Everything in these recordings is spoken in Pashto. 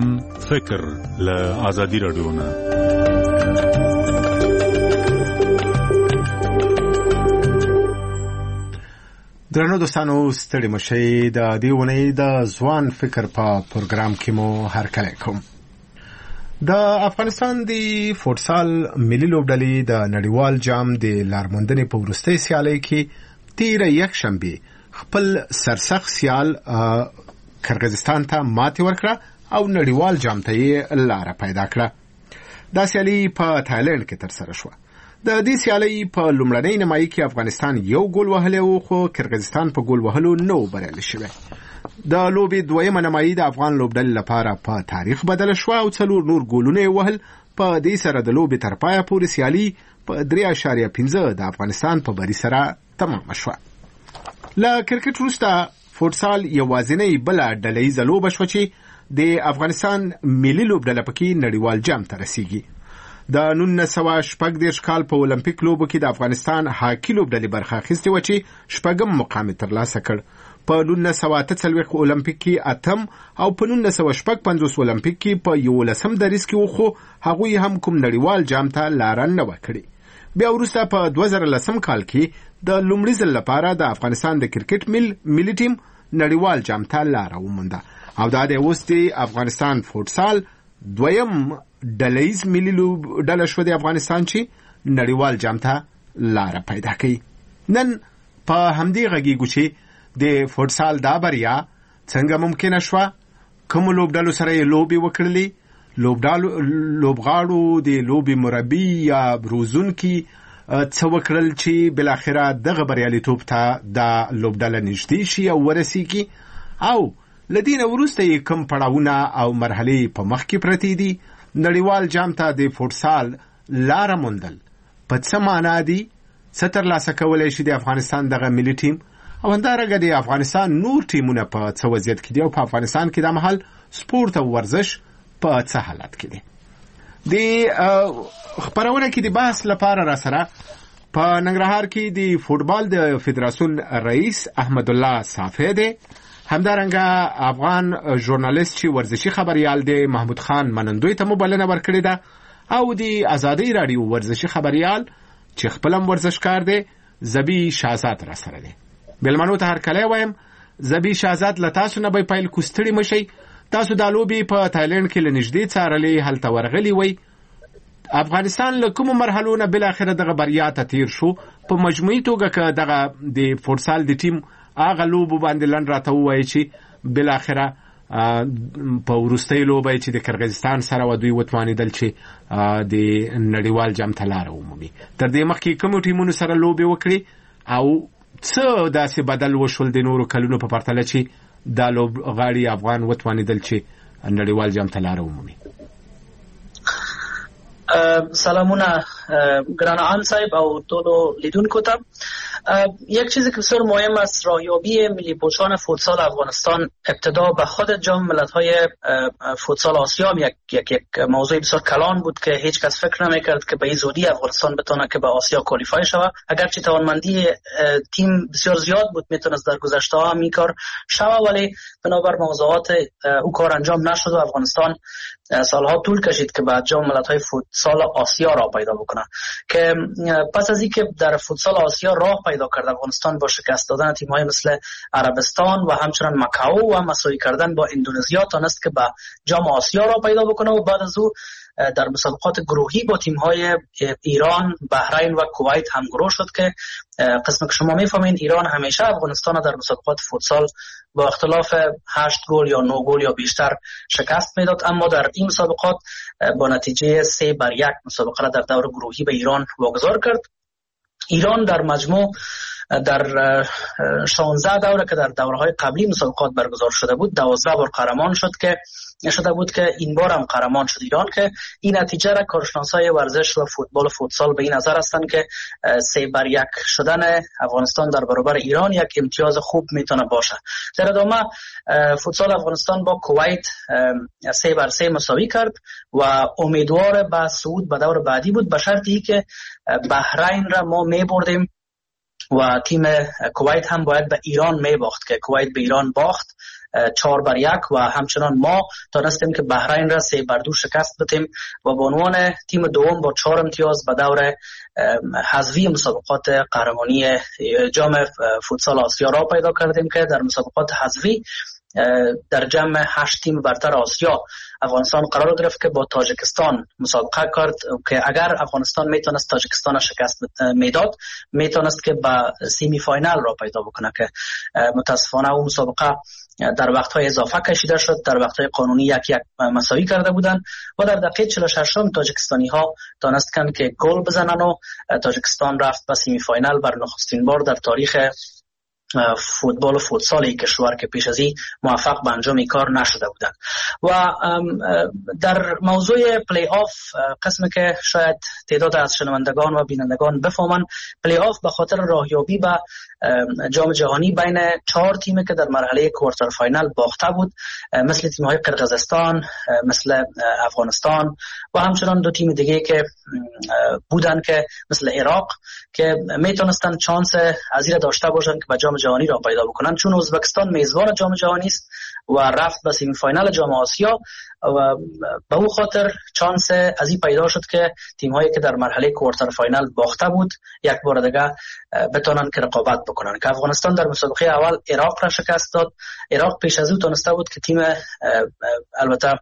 پروګرام فکر له آزادي رادیو نه. درنو دوستانو ستړي مشي د دیونې د ځوان فکر په پروګرام کې مو هرکلی کوم. د افغانستان د فوټسال ملي لوبډلې د نړیوال جام د لارموندنې په وروستۍ سیالۍ کې تیره یکشنبه خپل سرسخت سیال کرغیزستان ته ماتې ورکړه او نړیوال جام ته یې لاره پیدا کړه. دا سیالي په تایلند کې ترسره شوه. د دې سیالۍ په لومړنۍ نیمایي کې افغانستان یو ګول وهلی و خو کرغیزستان په ګول وهلو نه بریالی شوی. د لوبې دویمه نیمایي د افغان لوبډلې لپاره په تاریخ بدله شوه او 4 نور ګولونه وهل. په دې سره د لوبې تر پایه پورې سیالي په 3.5 د افغانستان په بری سره تمام شوه. له کرکټ وروسته فوټسال یوازینۍ بله ډلهییزه لوبه شوه چې د افغانستان ملي لوبډله پکې نړیوال جام ته رسیږي. د 1986 کال په اولمپیک لوبو کې د افغانستان هاکي لوبډلې برخه اخیستې و چې 8م مقام ترلاسه کړ. په 1943 اولمپیک کې 8م او په 1955 اولمپیک کې په 11م دریځ کې وخو هغوی هم کوم نړیوال جام ته لار نه وکړي. بیا وروسته په 2010 کال کې د لومړي ځل لپاره د افغانستان د کرکټ ملي ټیم نړیوال جام ته لار ومونده او دا د اوس د افغانستان فوټسال دویم ډلهییز ملي لوبډله شوه د افغانستان چې نړیوال جام ته لار پیدا کړي. نن په همدې غږیږو چې د فوټسال دا بریا څنګه ممکنه شوه، کوم لوبډلو سره یې لوبې وکړلې، لوبغاړو د لوبې مربي یا روزونکي څه وکړل چې بالاخره دغه بریالیتوب ته د لوبډله نږدې شي او ورسیږي، او له دې نه وروسته یې کوم پړاوونه او مرحلې په مخ کې پرتې دي. نړیوال جام ته د فوټسال لاره موندل په څه معنا دي، څه ترلاسه کولی شي د افغانستان دغه ملي ټیم، او همدارنګه د افغانستان نور ټیمونه په څه وضعیت کې دي او په افغانستان کې د مهال سپورت او ورزش په څه حالت کې دي. د خبرونه کې د بحث لپاره را سره په ننګرهار کې د فوټبال د فدراسیون رئیس احمد الله صافی دی، همدارنګه افغان ژورنالیست چې ورزشي خبريال دی محمود خان منندوی ته مبلنه ورکړې ده، او د آزادۍ رادیو ورزشي خبريال چې خپلم ورزشکار دی زبی شهزاد را سره دی. بلمنو ته هرکلی وایم. زبی شهزاد له تاسو نه به پیل کوستړي مشي. تاسو د لوبې په تایلند کې لنږدې څارلې، هلته ورغلی وي. افغانستان له کومو مرحلو نه بالاخره دغه بریا ته تیر شو. په مجموعي توګه که دغه د فوټسال د ټیم هغه لوبو باندې لنډ راته ووایي چې بالاخره په وروستۍ لوبه چې د کرغیزستان سره و دوی وتوانېدل چې د نړیوال جام ته لاره ومومي. تر دې مخکې کومو ټیمونو سره لوبې وکړي او څه داسې بدل وشول د نورو کلونو په پرتله چې دا لوبغاړي افغان وتوانېدل چې نړیوال جام ته لاره ومومي؟ سلامونه گرانان صاحب او ټولو لیدونکو ته. یک چیزی که بسیار مهم است، راهیابی ملی پوشان فوتسال افغانستان ابتدا به خود جام ملت‌های فوتسال آسیا یک موضوع بسیار کلان بود که هیچ کس فکر نمی‌کرد که به این زودی افغانستان بتونه که به آسیا کوالیفای شود. اگرچه توانمندی تیم بسیار زیاد بود، میتونست در گذشته ها این کار شود، ولی بنابر موضوعات او کار انجام نشد و افغانستان سالها طول کشید که بعد جام ملت‌های فوتسال آسیا را پیدا بکنه. که پس از اینکه در فوتسال آسیا راه پیدا کرد افغانستان با شکست دادن تیم‌های مثل عربستان و همچنان مکائو و مساوی کردن با اندونزیا تونست که به جام آسیا را پیدا بکنه و بعد از او در مسابقات گروهی با تیم‌های ایران، بحرین و کویت همگروه شد که قسم که شما می‌فهمین ایران همیشه افغانستان در مسابقات فوتسال با اختلاف 8 گل یا 9 گل یا بیشتر شکست میداد، اما در این مسابقات با نتیجه 3-1 مسابقه را در دور گروهی به ایران واگذار کرد. ایران در مجموع در 16 دوره که در دوره‌های قبلی مسابقات برگزار شده بود 12 بار قهرمان شده بود که این بار هم قهرمان شد ایران، که این نتیجه را کارشناسای ورزش و فوتبال فوتسال به این نظر هستند که 3-1 شدن افغانستان در برابر ایران یک امتیاز خوب میتونه باشه. در ادامه فوتسال افغانستان با کویت 3-3 مساوی کرد و امیدوار به صعود به دور بعدی بود، به شرطی که بحرین را ما میبردیم و تیم کویت هم باید به ایران میباخت که کویت به ایران باخت 4-1 و همچنان ما تانستیم که بحرین را 3-2 شکست بدیم و به عنوان تیم دوم با 4 امتیاز به دور حذفی مسابقات قهرمانی جام فوتسال آسیا را پیدا کردیم که در مسابقات حذفی در جمع 8 تیم برتر آسیا افغانستان قرار گرفت که با تاجیکستان مسابقه کرد که اگر افغانستان میتونست تاجیکستان شکست میداد میتونست که به سیمی فاینال را پیدا بکنه که متاسفانه اون مسابقه در وقت‌های اضافه کشیده شد، در وقت‌های قانونی یک مساوی کرده بودند و در دقیقه 46 تاجیکستانی‌ها تونستند که گل بزنن و تاجیکستان رفت به سیمی فاینال بر نخستین بار در تاریخ فوتبال و فوتسال کشور که پیش از این موفق به انجام این کار نشده بودند. و در موضوع پلی آف قسمی که شاید تعداد از شنوندگان و بینندگان بفهمن، پلی آف به خاطر راهیابی به جام جهانی بین 4 تیمی که در مرحله کوارتر فاینال باخته بود، مثل تیم‌های قرقیزستان، مثل افغانستان و همچنان 2 تیم دیگه که بودن که مثل عراق که میتونستن چانس از این داشته باشن که به جام جهانی را پیدا بکنن، چون ازبکستان میزبان جام جهانی است و رفت به سیمی فاینال جام آسیا و به او خاطر چانس از این پیدا شد که تیم‌هایی که در مرحله کوارتر فاینال باخته بود یک بار دیگه بتونن که رقابت بکنن. که افغانستان در مسابقه اول عراق را شکست داد. عراق پیش از او تونسته بود که تیم البته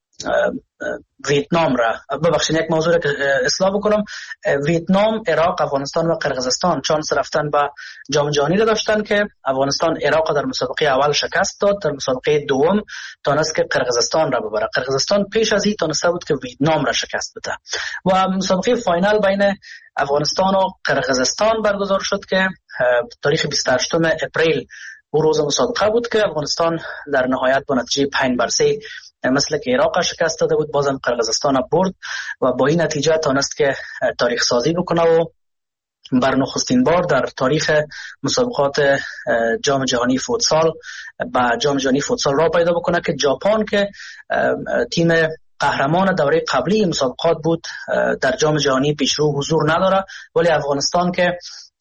ویتنام را یک موضوع را که اصلاح بکنم، ویتنام، عراق، افغانستان و قرقیزستان چانس رفتن به جام جهانی را داشتن که افغانستان عراق در مسابقه اول شکست داد، در مسابقه دوم تونست که قرقیزستان را ببره. قرقیزستان پیش از این تونسته بود که ویتنام را شکست بده و مسابقه فاینال بین افغانستان و قرقیزستان برگزار شد که تاریخ 28 اپریل او روز مسابقه بود که افغانستان در نهایت با نتیجه 5-3 مثل که عراق شکست داده بود، بازم قرقیزستان برد و با این نتیجه تونست که تاریخ سازی بکنه و بر نخستین بار در تاریخ مسابقات جام جهانی فوتسال با جام جهانی فوتسال را پیدا بکنه که ژاپن که تیم قهرمان دوره قبلی مسابقات بود در جام جهانی پیشرو حضور نداره، ولی افغانستان که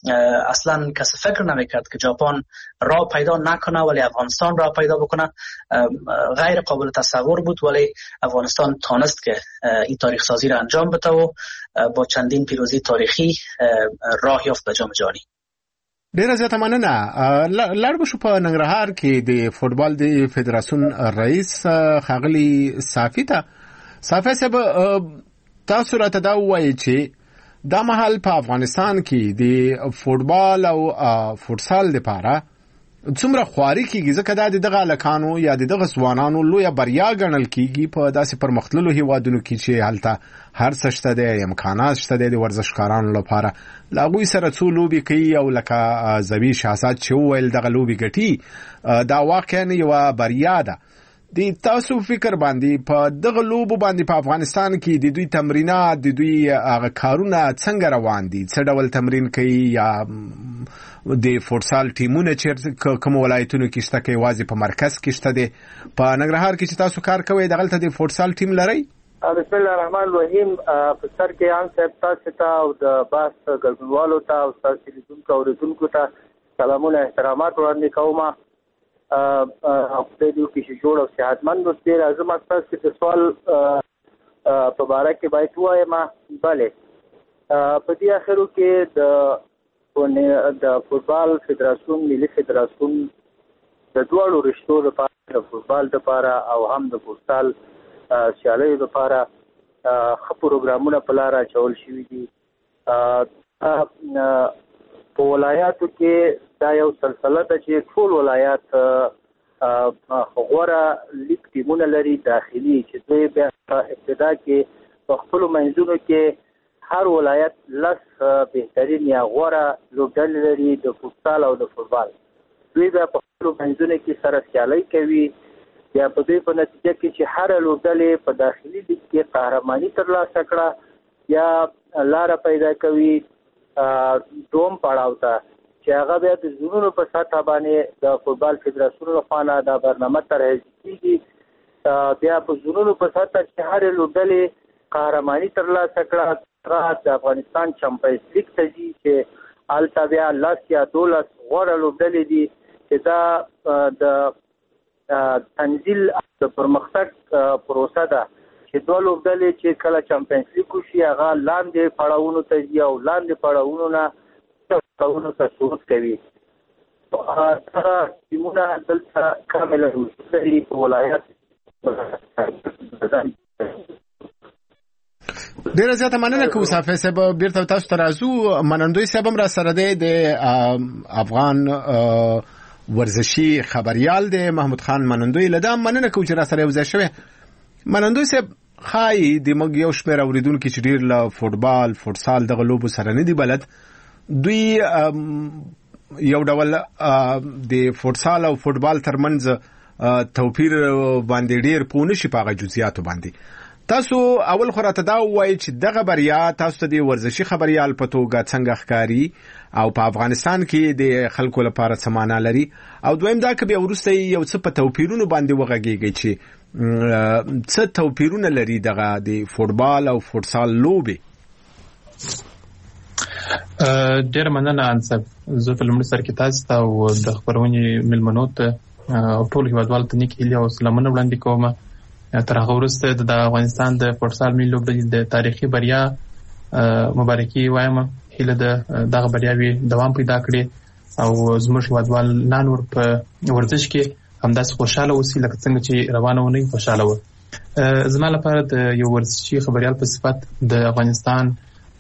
اصلا کسی فکر نمیکرد که ژاپن را پیدا نکنه ولی افغانستان را پیدا بکنه، غیر قابل تصور بود، ولی افغانستان تانست که این تاریخ سازی را انجام بده و با چندین پیروزی تاریخی راه یافت به جام جهانی. ډیره زیاته مننه. لاړ بشو په ننګرهار کې د فوټبال د فدراسیون رئیس ښاغلي صافي ته. صافي صاحب، تاسو راته دا ووایئ چې دا مهال په افغانستان کې د فوټبال او فوټسال لپاره څومره خواري کیږي، ځکه دا د دغه هلکانو یا د دغه ځوانانو لویه بریا ګڼل کیږي په داسې پرمختللو هیوادونو کې چې هلته هر څه شته دی، امکانات شته دی د ورزشکارانو لپاره. له هغوی سره څو لوبې کوي او لکه زوی شهزاد چې وویل دغه لوبې ګټي، دا واقعا یوه بریا ده. د تاسو فکر باندې په دغه لوبو باندې په افغانستان کې د دوی تمرینات، د دوی هغه کارونه څنګه روان دي؟ څه ډول تمرین کوي؟ یا د فوټسال ټیمونه چې کوم ولایتونو کې شته کې یوازې په مرکز کې شته دي؟ په ننګرهار کې چې تاسو کار کوئ دغلته د فوټسال ټیم لرئ؟ بسم الله الرحمن الرحیم. په سر کې عام صاحب تاسو ته او د باس ګډونوالو ته او تاسو لیدونکو او اوریدونکو ته سلامونه احترامات وړاندې کوم. خدای دې وکړي چې جوړ او صحتمند اوسئ. راځم تاسو کې د سوال په باره کې باید ووایم. بله، په دې اخرو کې د فوټبال فدراسیون، ملي فدراسیون د دواړو رشتو لپاره، د فوټبال لپاره او هم د فوټسال سیالیو لپاره ښه پروګرامونه په لاره اچول شوي دي. په ولایاتو کې دا یو سلسله ده چې ټول ولایات غوره لیګ ټیمونه لري داخلي، چې دوی بیا په ابتدا کې په خپلو منځونو کې هر ولایت 10 بهترین یا غوره لوبډلې لري د فوټسال او د فوټبال. دوی بیا په خپلو منځونو کې سره سیالۍ کوي، یا په دوی په نتیجه کې چې هر لوبډلې په داخلي لیګ کې قهرماني ترلاسه کړه یا لاره پیدا کوي دوم پړاو ته، چې هغه بیا د زونونو په سطح باندې د فوټبال فدراسیون لخوا نه دا برنامه طرح کېږي. بیا په زونونو په سطح چې هرې لوبډلې قهرماني ترلاسه کړه د افغانستان چمپیونز لیګ ته ځي، چې هلته بیا 10 یا 12 غوره لوبډلې دي چې دا د تنزیل د پرمختګ پروسه ده چې دوه لوبډلې چې کله چمپیونز لیګ وشي هغه لاندې پړاوونو ته ځي او لاندې پړاوونو نه پړاوونو ته صعود کوي. هغه ټیمونه دلته کامله لري په ولایت. ډیره زیاته مننه کوم صافی صاحب. بیرته تاسو ته راځو. منندوی صاحب هم را سره دی د افغان ورزشي خبريال دی محمود خان منندوی. لدا مننه کوم چې را سره یو ځای شوی. منندوی صاحب خای د موږ یو شمېر اوریدونکو چې ډیر له فوټبال فوټسال دغه لوبو سره نه دی بلد، دوی یو ډول د فوټسال او فوټبال ترمنځ توپیر باندې ډیر پونه شي په جزئیاتو باندې. تاسو اول خو راته دا وایي چې دغه بریا تاسو ته د ورزشي خبريال په توګه څنګه ښکاري او په افغانستان کې د خلکو لپاره څه معنا لري، او دویم دا که بیا وروسته یو څه په توپیرونو باندې وغږیږي چې څه توپیرونه لري دغه د فوټبال او فوټسال لوبې. ډېر مننه انصاف. زه په لومړي سر کې تاسو ته او د خبرونې ملمنو ته او ټول هیوادوالو ته نیک هیلې او سلامونه وړاندې کوم. تر هغه وروسته د افغانستان د فوټسال ملي لوبډلې د تاریخي بریا مبارکي وایم. هیله ده دغه بریاوي دوام پیدا کړي او زموږ هیوادوال نور په ورزش کې همداسې خوشاله اوسي لکه څنګه چې روانه ونی خوشاله و. زما لپاره د یو ورزشي خبريال په صفت د افغانستان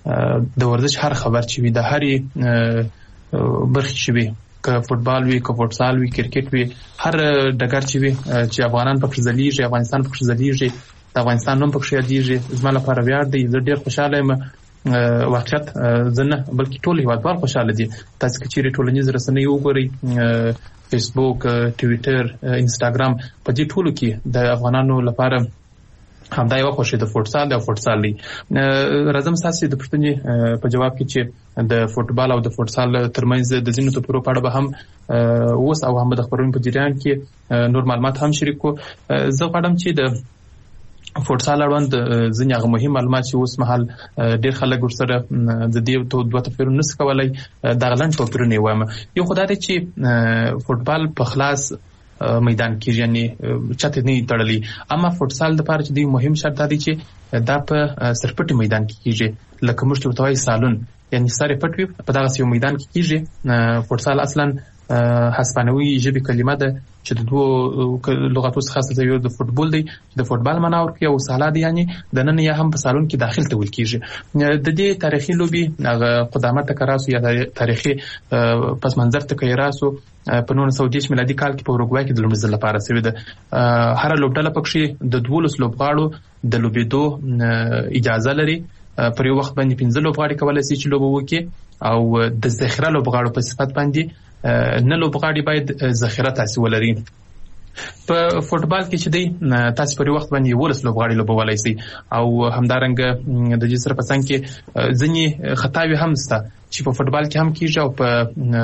د ورزش هر خبر چې وي د هرې برخې چې وي، که فوټبال وي که فوټسال وي کرکټ وي، هر ډګر چې وي چې افغانان پکې ځلیږي، افغانستان پکې ځلیږي، د افغانستان نوم پکې یادېږي، زما لپاره ویاړ دی. زه ډېر خوشاله یم. واقعیت زه نه بلکې ټول هیوادوال خوشاله دي. تاسو که چیرې ټولنیز رسنۍ وګورئ، فیسبوک، ټویټر، انسټاګرام، په دې ټولو کې د افغانانو لپاره همدا یو خوشي د فوټسال او فوټسال دی. راځم ساسي د پښتنې په جواب کې چې د فوټبال او د فوټسال ترمنځ د ځینو توپیرو په اړه به هم اوس او هم د خبرونې په جریان کې نور معلومات هم شریکو. زه غواړم چې د فوټسال اړوند ځینې هغه مهم معلومات چې اوس مهال ډېر خلک ورسره د دې دوه توپیرونه نشي کولای دغه لنډ توپیرونه وایم. یو خدای دی چې فوټبال په خلاص میدان کې یعنی چته نه تړلی، اما فوټسال د لپاره چې دی مهم شرط دی چې دا په سرپټي میدان کې کیږي، لکه موږ ته وایي سالون، یعنی سره پټوي په دغه یو میدان کې کیږي. فوټسال اصلا هسپانوي ژبه کلمه ده چې د دوه لغاتو څخه څه یو د فوټبال دی، د فوټبال معنا ورکوي او سالا دی، یعنی د نن یا هم په سالون کې داخل ته ول کیږي. د دې تاریخي لوبي هغه قدامت کراسو یا تاریخي پس منظر ته کیراسو په 1910 میلادي کال کې په اوروګوای کې د لومړي ځل لپاره سوي ده. هر لوبډله پکې د 12 لوبغاړو د لوبېدو اجازه لري. پر یو وخت باندې 15 لوبغاړي کولای شي چې لوب وکړي، او د ذخیره لوبغاړو په صفت باندې نه لوبغاړي باید ذخیره تاسو ولري. په فوټبال کې چې دی تاسو پر وخت باندې 12 لوبغاړي لوبولای شي، او همدارنګ د دې سره په څنګ کې ځینې خطاوي هم شته چې په فوټبال کې هم کیږي او په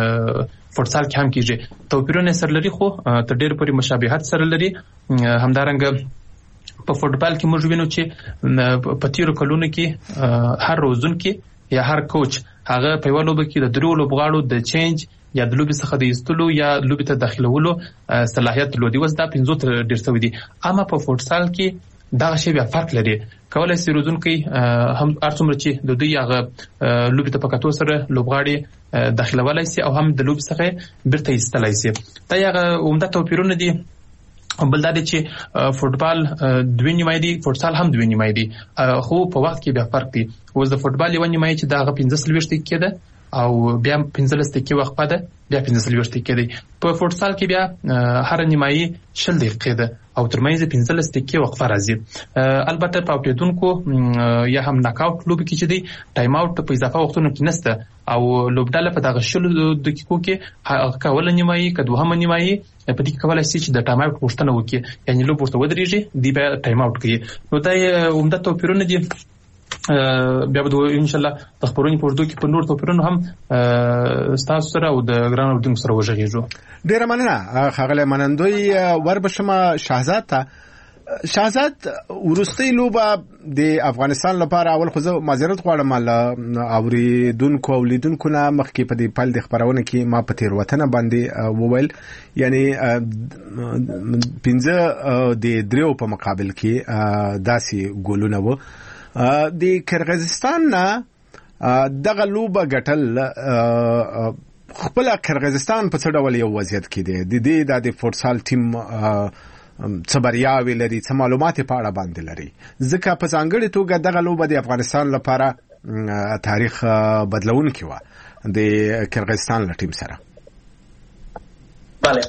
فوټسال کې هم کیږي. توپیرونه سره لري خو تر ډېر پورې مشابهت سره لري. همدارنګ په فوټبال کې موږ وینو چې په تیرو کلونو کې هر روزونکي یا هر کوچ هغه په یو لوبه کې د درو لوبغاړو د چینج یا د لوبي څخه د ایستلو یا لوبي ته داخلولو صلاحیت لري. وځ دا 15 تر ډیر څه دي. اما په فوټسال کې دا شی بیا فرق لري. کولای شي روزونکي هم ارڅومره چې د دوی هغه لوبي ته پکاتو سره لوبغاړي داخلولای شي او هم د لوبي څخه بیرته ایستلای شي. دا هغه عمده توپیرونه دي. بل دا دی چې فوټبال دوه نیمه دي، فوټسال هم دوه نیمه دي، خو په وخت کې بیا فرق دی. اوس د فوټبال یو نیمه چې دا 15 دقیقې ده او بیا 15 دقیقې وقفه ده، بیا 15 دقیقې ده. په فوټسال کې بیا هر نیمه 20 دقیقې ده او ترمنځ 15 دقیقې وقفه راځي. البته په اوټیدونکو یا هم ناک اوټ لوب کې چې دی ټایم اوټ په اضافه وختونو کې نشته، او لوبډاله په دغه 20 دقیقو کې کول نیمه که دوهمه نیمه په دې کې کولای شي چې د ټایم اوټ غوښتنه وکړي، یعنی لوب ورته ودرېږي دی بیا ټایم اوټ کوي. نو دا عمده توپیرونه دي. بیا به ان شاء الله د خبرونې په وردو کې په نور توپیرونو هم تاسو سره او د ګران اردوونکو سره وژغېږو. ډیره مننه ښاغلی منندوی. وربشمه شهزاد ته شهزاد ورستی لوبه د افغانستان لپاره اول خو زه معذرت غواړم اوریدونکو او لیدونکو نه مخکې په دې پل د خبرونه کې ما په تیروتنه باندې وویل یعنی 15 د دریو په مقابل کې داسې ګولونه وو د کرغیزستان نه دغه لوبه ګټل خپل کرغیزستان په څه ډول یو وضعیت کې دی د فوټسال ټیم څه بریاوې لري څه معلومات په اړه باندې لري ځکه په ځانګړې توګه دغه لوبه د افغانستان لپاره تاریخ بدلونکی و د کرغیزستان له ټیم سره. بله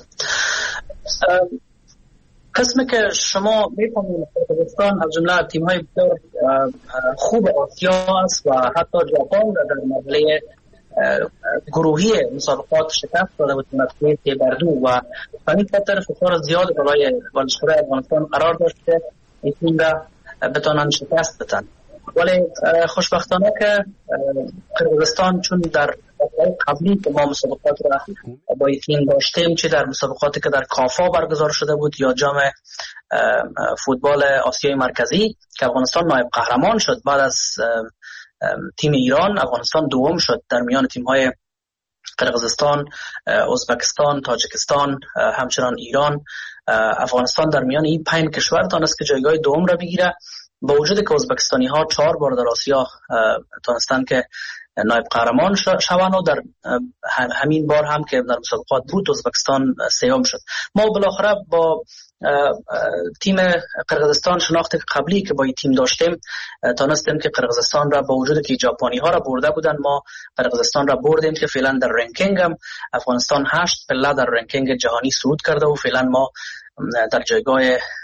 قسمی که شما می‌فهمید کرغیزستان از جمله تیم‌های بسیار خوب آسیا است و حتی ژاپن در مرحله گروهی مسابقات شکست داده بود نتیجه 3-2 و همین خاطر فشار زیاد برای ورزشکاران افغانستان قرار داشت که این تیم را بتوانند شکست بدن. ولی خوشبختانه که کرغیزستان چون در قبلی که ما مسابقات را با این تیم داشتیم چه در مسابقاتی که در کافا برگزار شده بود یا جام فوتبال آسیای مرکزی که افغانستان نایب قهرمان شد، بعد از تیم ایران افغانستان دوم شد در میان تیم‌های قرقیزستان، ازبکستان، تاجیکستان، همچنان ایران. افغانستان در میان این 5 کشور تانست که جایگاه دوم را بگیره، با وجود که ازبکستانی ها 4 بار در آسیا تانستن که نایب قهرمان شوند و در همین بار هم که در مسابقات بود ازبکستان سوم شد. ما بالاخره با تیم قرقیزستان شناخت قبلی که با این تیم داشتیم تانستیم که قرقیزستان را با وجود که ژاپنی ها را برده بودن ما قرقیزستان را بردیم که فعلا در رنکینگ هم افغانستان 8 پله در رنکینگ جهانی صعود کرده و فعلا ما در جایگاه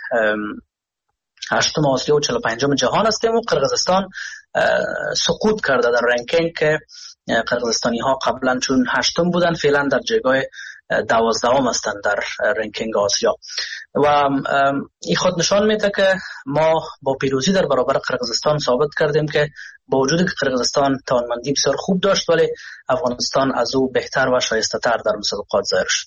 8 آسیا و 45 جهان هستیم و قرقیزستان سقوط کرده در رنکینگ که قرقیزستانی ها قبلا چون 8 بودن فعلا در جایگاه 12 هستند در رنکینگ آسیا و این خود نشان میده که ما با پیروزی در برابر قرقیزستان ثابت کردیم که با وجود که قرقیزستان توانمندی بسیار خوب داشت ولی افغانستان از او بهتر و شایسته تر در مسابقات ظاهر شد.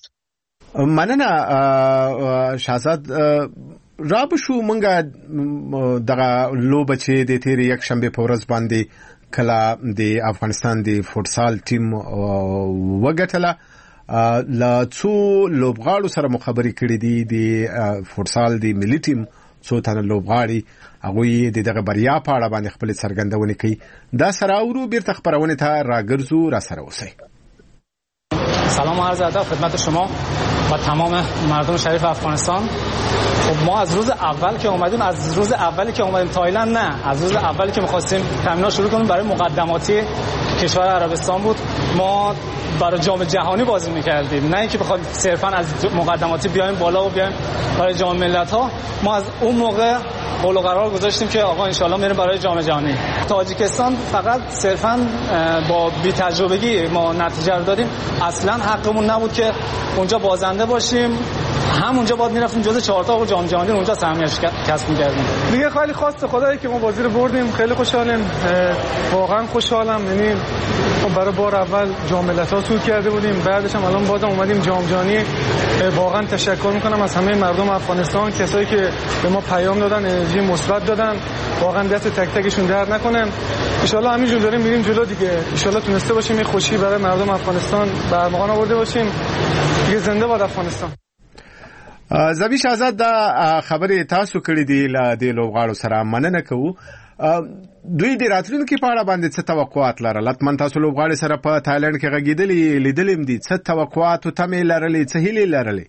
مننه شهزاد. رابشو منګه دغه لوبه چې د تیر یک شنبه په ورځ باندې کله د افغانستان د فوټسال ټیم وګټله لا څو لوبغاړو سره مخابري کړې دي د فوټسال د ملي ټیم څو تنه لوبغاړي هغه د دغه بریا په اړه باندې خپل څرګندونه کوي. دا سره اورو بیرته خبرونه ته راګرځو را سره اوسئ. سلام و عرض ادب خدمت شما و تمام مردم شریف افغانستان. خب ما از روز اولی که اومدیم تایلند نه، از روز اولی که می‌خواستیم تمرینات شروع کنیم برای مقدماتی کشور عربستان بود. ما برای جام جهانی بازی می‌کردیم، نه اینکه بخوایم صرفاً از مقدماتی بیایم بالا و بیایم برای جام ملت‌ها. ما از اون موقع قول و قرار گذاشتیم که آقا ان شاءالله میریم برای جام جهانی. تاجیکستان فقط صرفاً با بی تجربگی ما نتیجه رو دادیم. اصلاً حقمون نبود که اونجا بازنده باشیم، همونجا باید میرفتیم جز 4 تا و جام جهانی اونجا سهمیش کسب می‌کردیم. دیگه خیلی خواست خدایی که ما بازی رو بردیم، خیلی خوشحالیم، واقعا خوشحالم. یعنی برای بار اول جام ملت‌ها صعود کرده بودیم، بعدش هم الان بازم اومدیم جام جهانی. واقعا تشکر می‌کنم از همه مردم افغانستان، کسایی که به ما پیام دادن، انرژی مثبت دادن. واقعا دست تک تکشون درد نکنه. ان شاءالله همینجوری داریم میریم جلو دیگه. ان شاءالله تونسته باشیم یه خوشی برای مردم افغانستان برمغان آورده باشیم. دیگه زنده باد افغانستان. زبی شهزاد دا خبرې تاسو کړې دي له دې لوبغاړو سره مننه کوو. دوی د راتلونکي په اړه باندې څه توقعات لرل؟ من تاسو لوبغاړي سره په تایلند کې غږیدلې لیدلم دي، څه توقعات او تمې لرلې، څه هیلې لرلې؟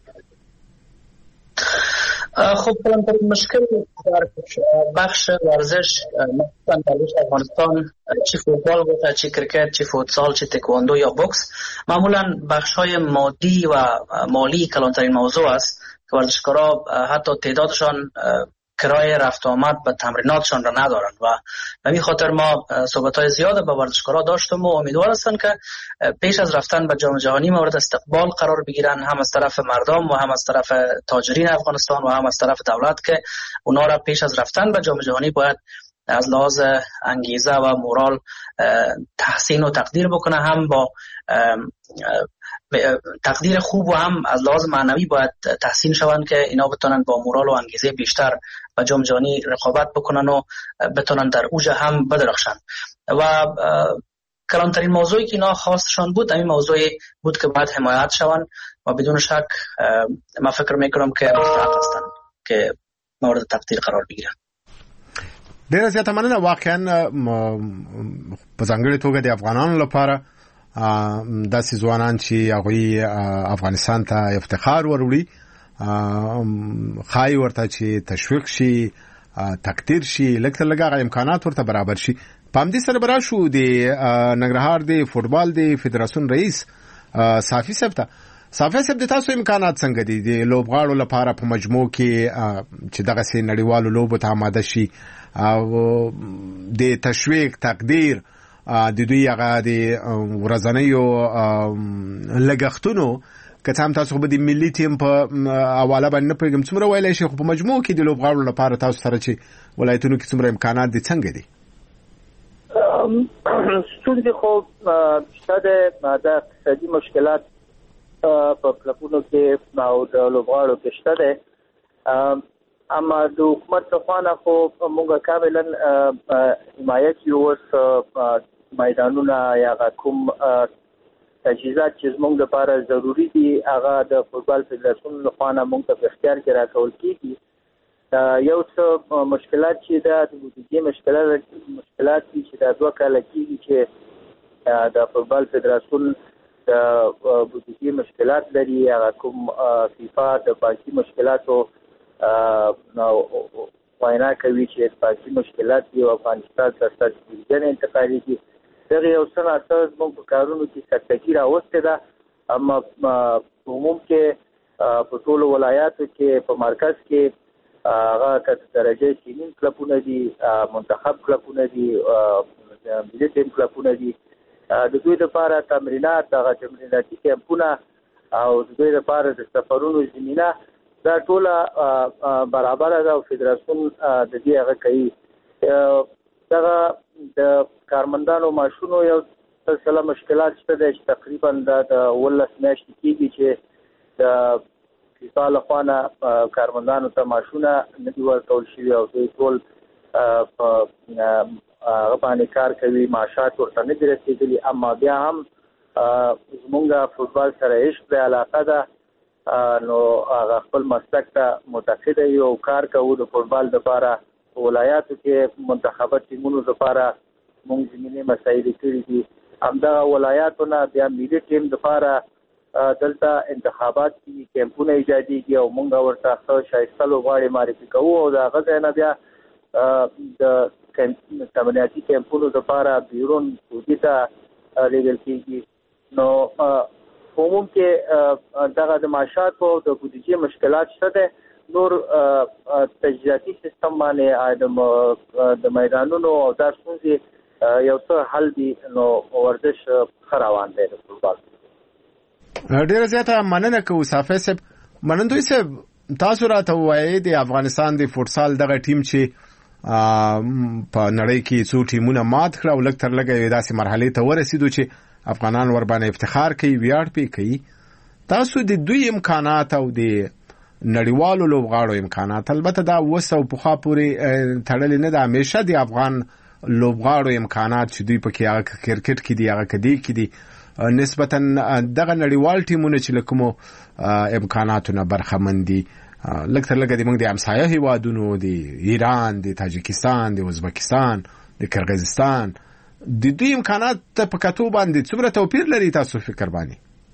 خب کلانترین مشکل در بخش ورزش مثلا در افغانستان چه فوتبال باشه، چه کرکت، چه فوتسال، چه تکواندو یا بوکس، معمولا بخش های مادی و مالی کلانترین موضوع است که ورزشکارا حتی تعدادشان کرایه رفت و آمد به تمریناتشان را ندارن و به این خاطر ما صحبت‌های زیاد با ورزشکارا داشتم و امیدوار هستن که پیش از رفتن به جام جهانی مورد استقبال قرار بگیرن، هم از طرف مردم و هم از طرف تاجرین افغانستان و هم از طرف دولت، که اونا را پیش از رفتن به جام جهانی باید از لحاظ انگیزه و مورال تحسین و تقدیر بکنه، هم با تقدیر خوب و هم از لحاظ معنوی باید تحسین شوند که اینا بتونن با مورال و انگیزه بیشتر و جام جهانی رقابت بکنن و بتونن در اوج هم بدرخشن. و کلانترین موضوعی که اینا خواستشان بود همین موضوعی بود که باید حمایت شوند و بدون شک ما فکر میکنم که مستحق هستن که مورد تقدیر قرار بگیرن. ډیره زیاته مننه. واقعا په ځانګړې توګه د افغانانو لپاره داسې ځوانان چې هغوی افغانستان ته افتخار وروړي ښایي ورته چې تشویق شي، تقدیر شي، لږ تر لږه هغه امکانات ورته برابر شي. په همدې سره به راشو د ننګرهار د فوټبال د فدراسیون رئیس صافي صاحب ته. صافي صاحب، د تاسو امکانات څنګه دي د لوبغاړو لپاره په مجموع کې چې دغسې نړیوالو لوبو ته آماده شي او د تشویق تقدیر د دوی هغه د ورځنیو لګښتونو که څه هم تاسو خو به د ملي ټیم په حواله باندې نه پوهېږم څومره ویلی شي، خو په مجموع کې د لوبغاړو لپاره تاسو سره چې ولایتونو کې څومره امکانات دي څنګه دي؟ ستونزې خو شته د اقتصادي مشکلات په کلبونو کې او د لوبغاړو کې شته دی، اما د حکومت لخوا نه خو موږ کاملا حمایت یو اوس میدانونه یا کوم تجهیزات چې زموږ لپاره ضروري دي هغه د فوټبال فدراسیون لخوا نه موږ ته په اختیار کې راکول کېږي. یو څه مشکلات چې د بودیجې مشکلات دي چې دا 2 کاله کېږي چې د فوټبال فدراسیون د بودیجې مشکلات لري، هغه کوم فیفا د بانکي مشکلاتو وینا کوي چې بانکي مشکلات دي او افغانستان ته ستاسو انتقالي دي. دغه یو څه اساس موږ په کارونو کې سکتګي راوستې ده، اما عموم کې په ټولو ولایاتو کې په مرکز کې هغه درجه سینین کلبونه دي، منتخب کلبونه دي، ملي ټیم کلبونه دي. د دوی لپاره تمرینات، هغه تمریناتي کمپونه او د دوی لپاره د سفرونو زمینه دا ټوله برابر ده او فدراسیون د دې هغه کوي. دغه د کارمندانو معاشونو یو سلسله مشکلات شته دی چې تقریبا د 18 میاشتې کېږي چې د فیفا لخوا نه کارمندانو ته معاشونه نه دي ورکول شوي او دوی ټول په هغه باندې کار کوي، معاشات ورته نه دي رسېدلي. اما بیا هم زمونږ فوټبال سره عشق دی، علاقه ده، نو هغه خپل مسلک ته معتقده یو او کار کوو د فوټبال لپاره. په ولایاتو کې منتخبه ټیمونو لپاره موږ زمینې مسایل کړي دي. همدغه ولایاتو نه بیا ملي ټیم لپاره دلته انتخابات کېږي، کیمپونه ایجادېږي او موږ ورته ښه ښایسته لوبغاړي معرفي کوو او د هغه ځای نه بیا د تمریناتي کیمپونو لپاره بیرون سعودي ته لیږل کېږي. نو عموم کې دغه د معاشاتو او د بودیجې مشکلات شته دی. نور تجهیزاتي سیستم باندې د میدانونو او دا ستونزې یو څه حل دي، نو ورزش ښه روان دی د فوټبال. ډیره زیاته مننه کوو صافي صاحب. منندوی صاحب، تاسو راته ووایئ د افغانستان د فوټسال دغه ټیم چې په نړۍ کې څو ټیمونه مات کړه او لږ تر لږه یې داسې مرحلې ته ورسېدو چې افغانان ور باندې افتخار کوي، ویاړ پې کوي. تاسو د دوی امکانات او د نړیوالو لوبغاړو امکانات، البته دا اوس او پخوا پورې تړلې نه ده، همیشه د افغان لوبغاړو امکانات چې دوی پکې هغه کرکټ کې دي، هغه کدی کې دي، نسبتا دغه نړیوال ټیمونه چې له کومو امکاناتو نه برخمن دي، لږ تر لږه زموږ د همسایه هیوادونو د ایران، د تاجکستان، د ازبکستان، د کرغیزستان د دوی امکانات په کتو باندې څومره توپیر لري تاسو فکر باندې؟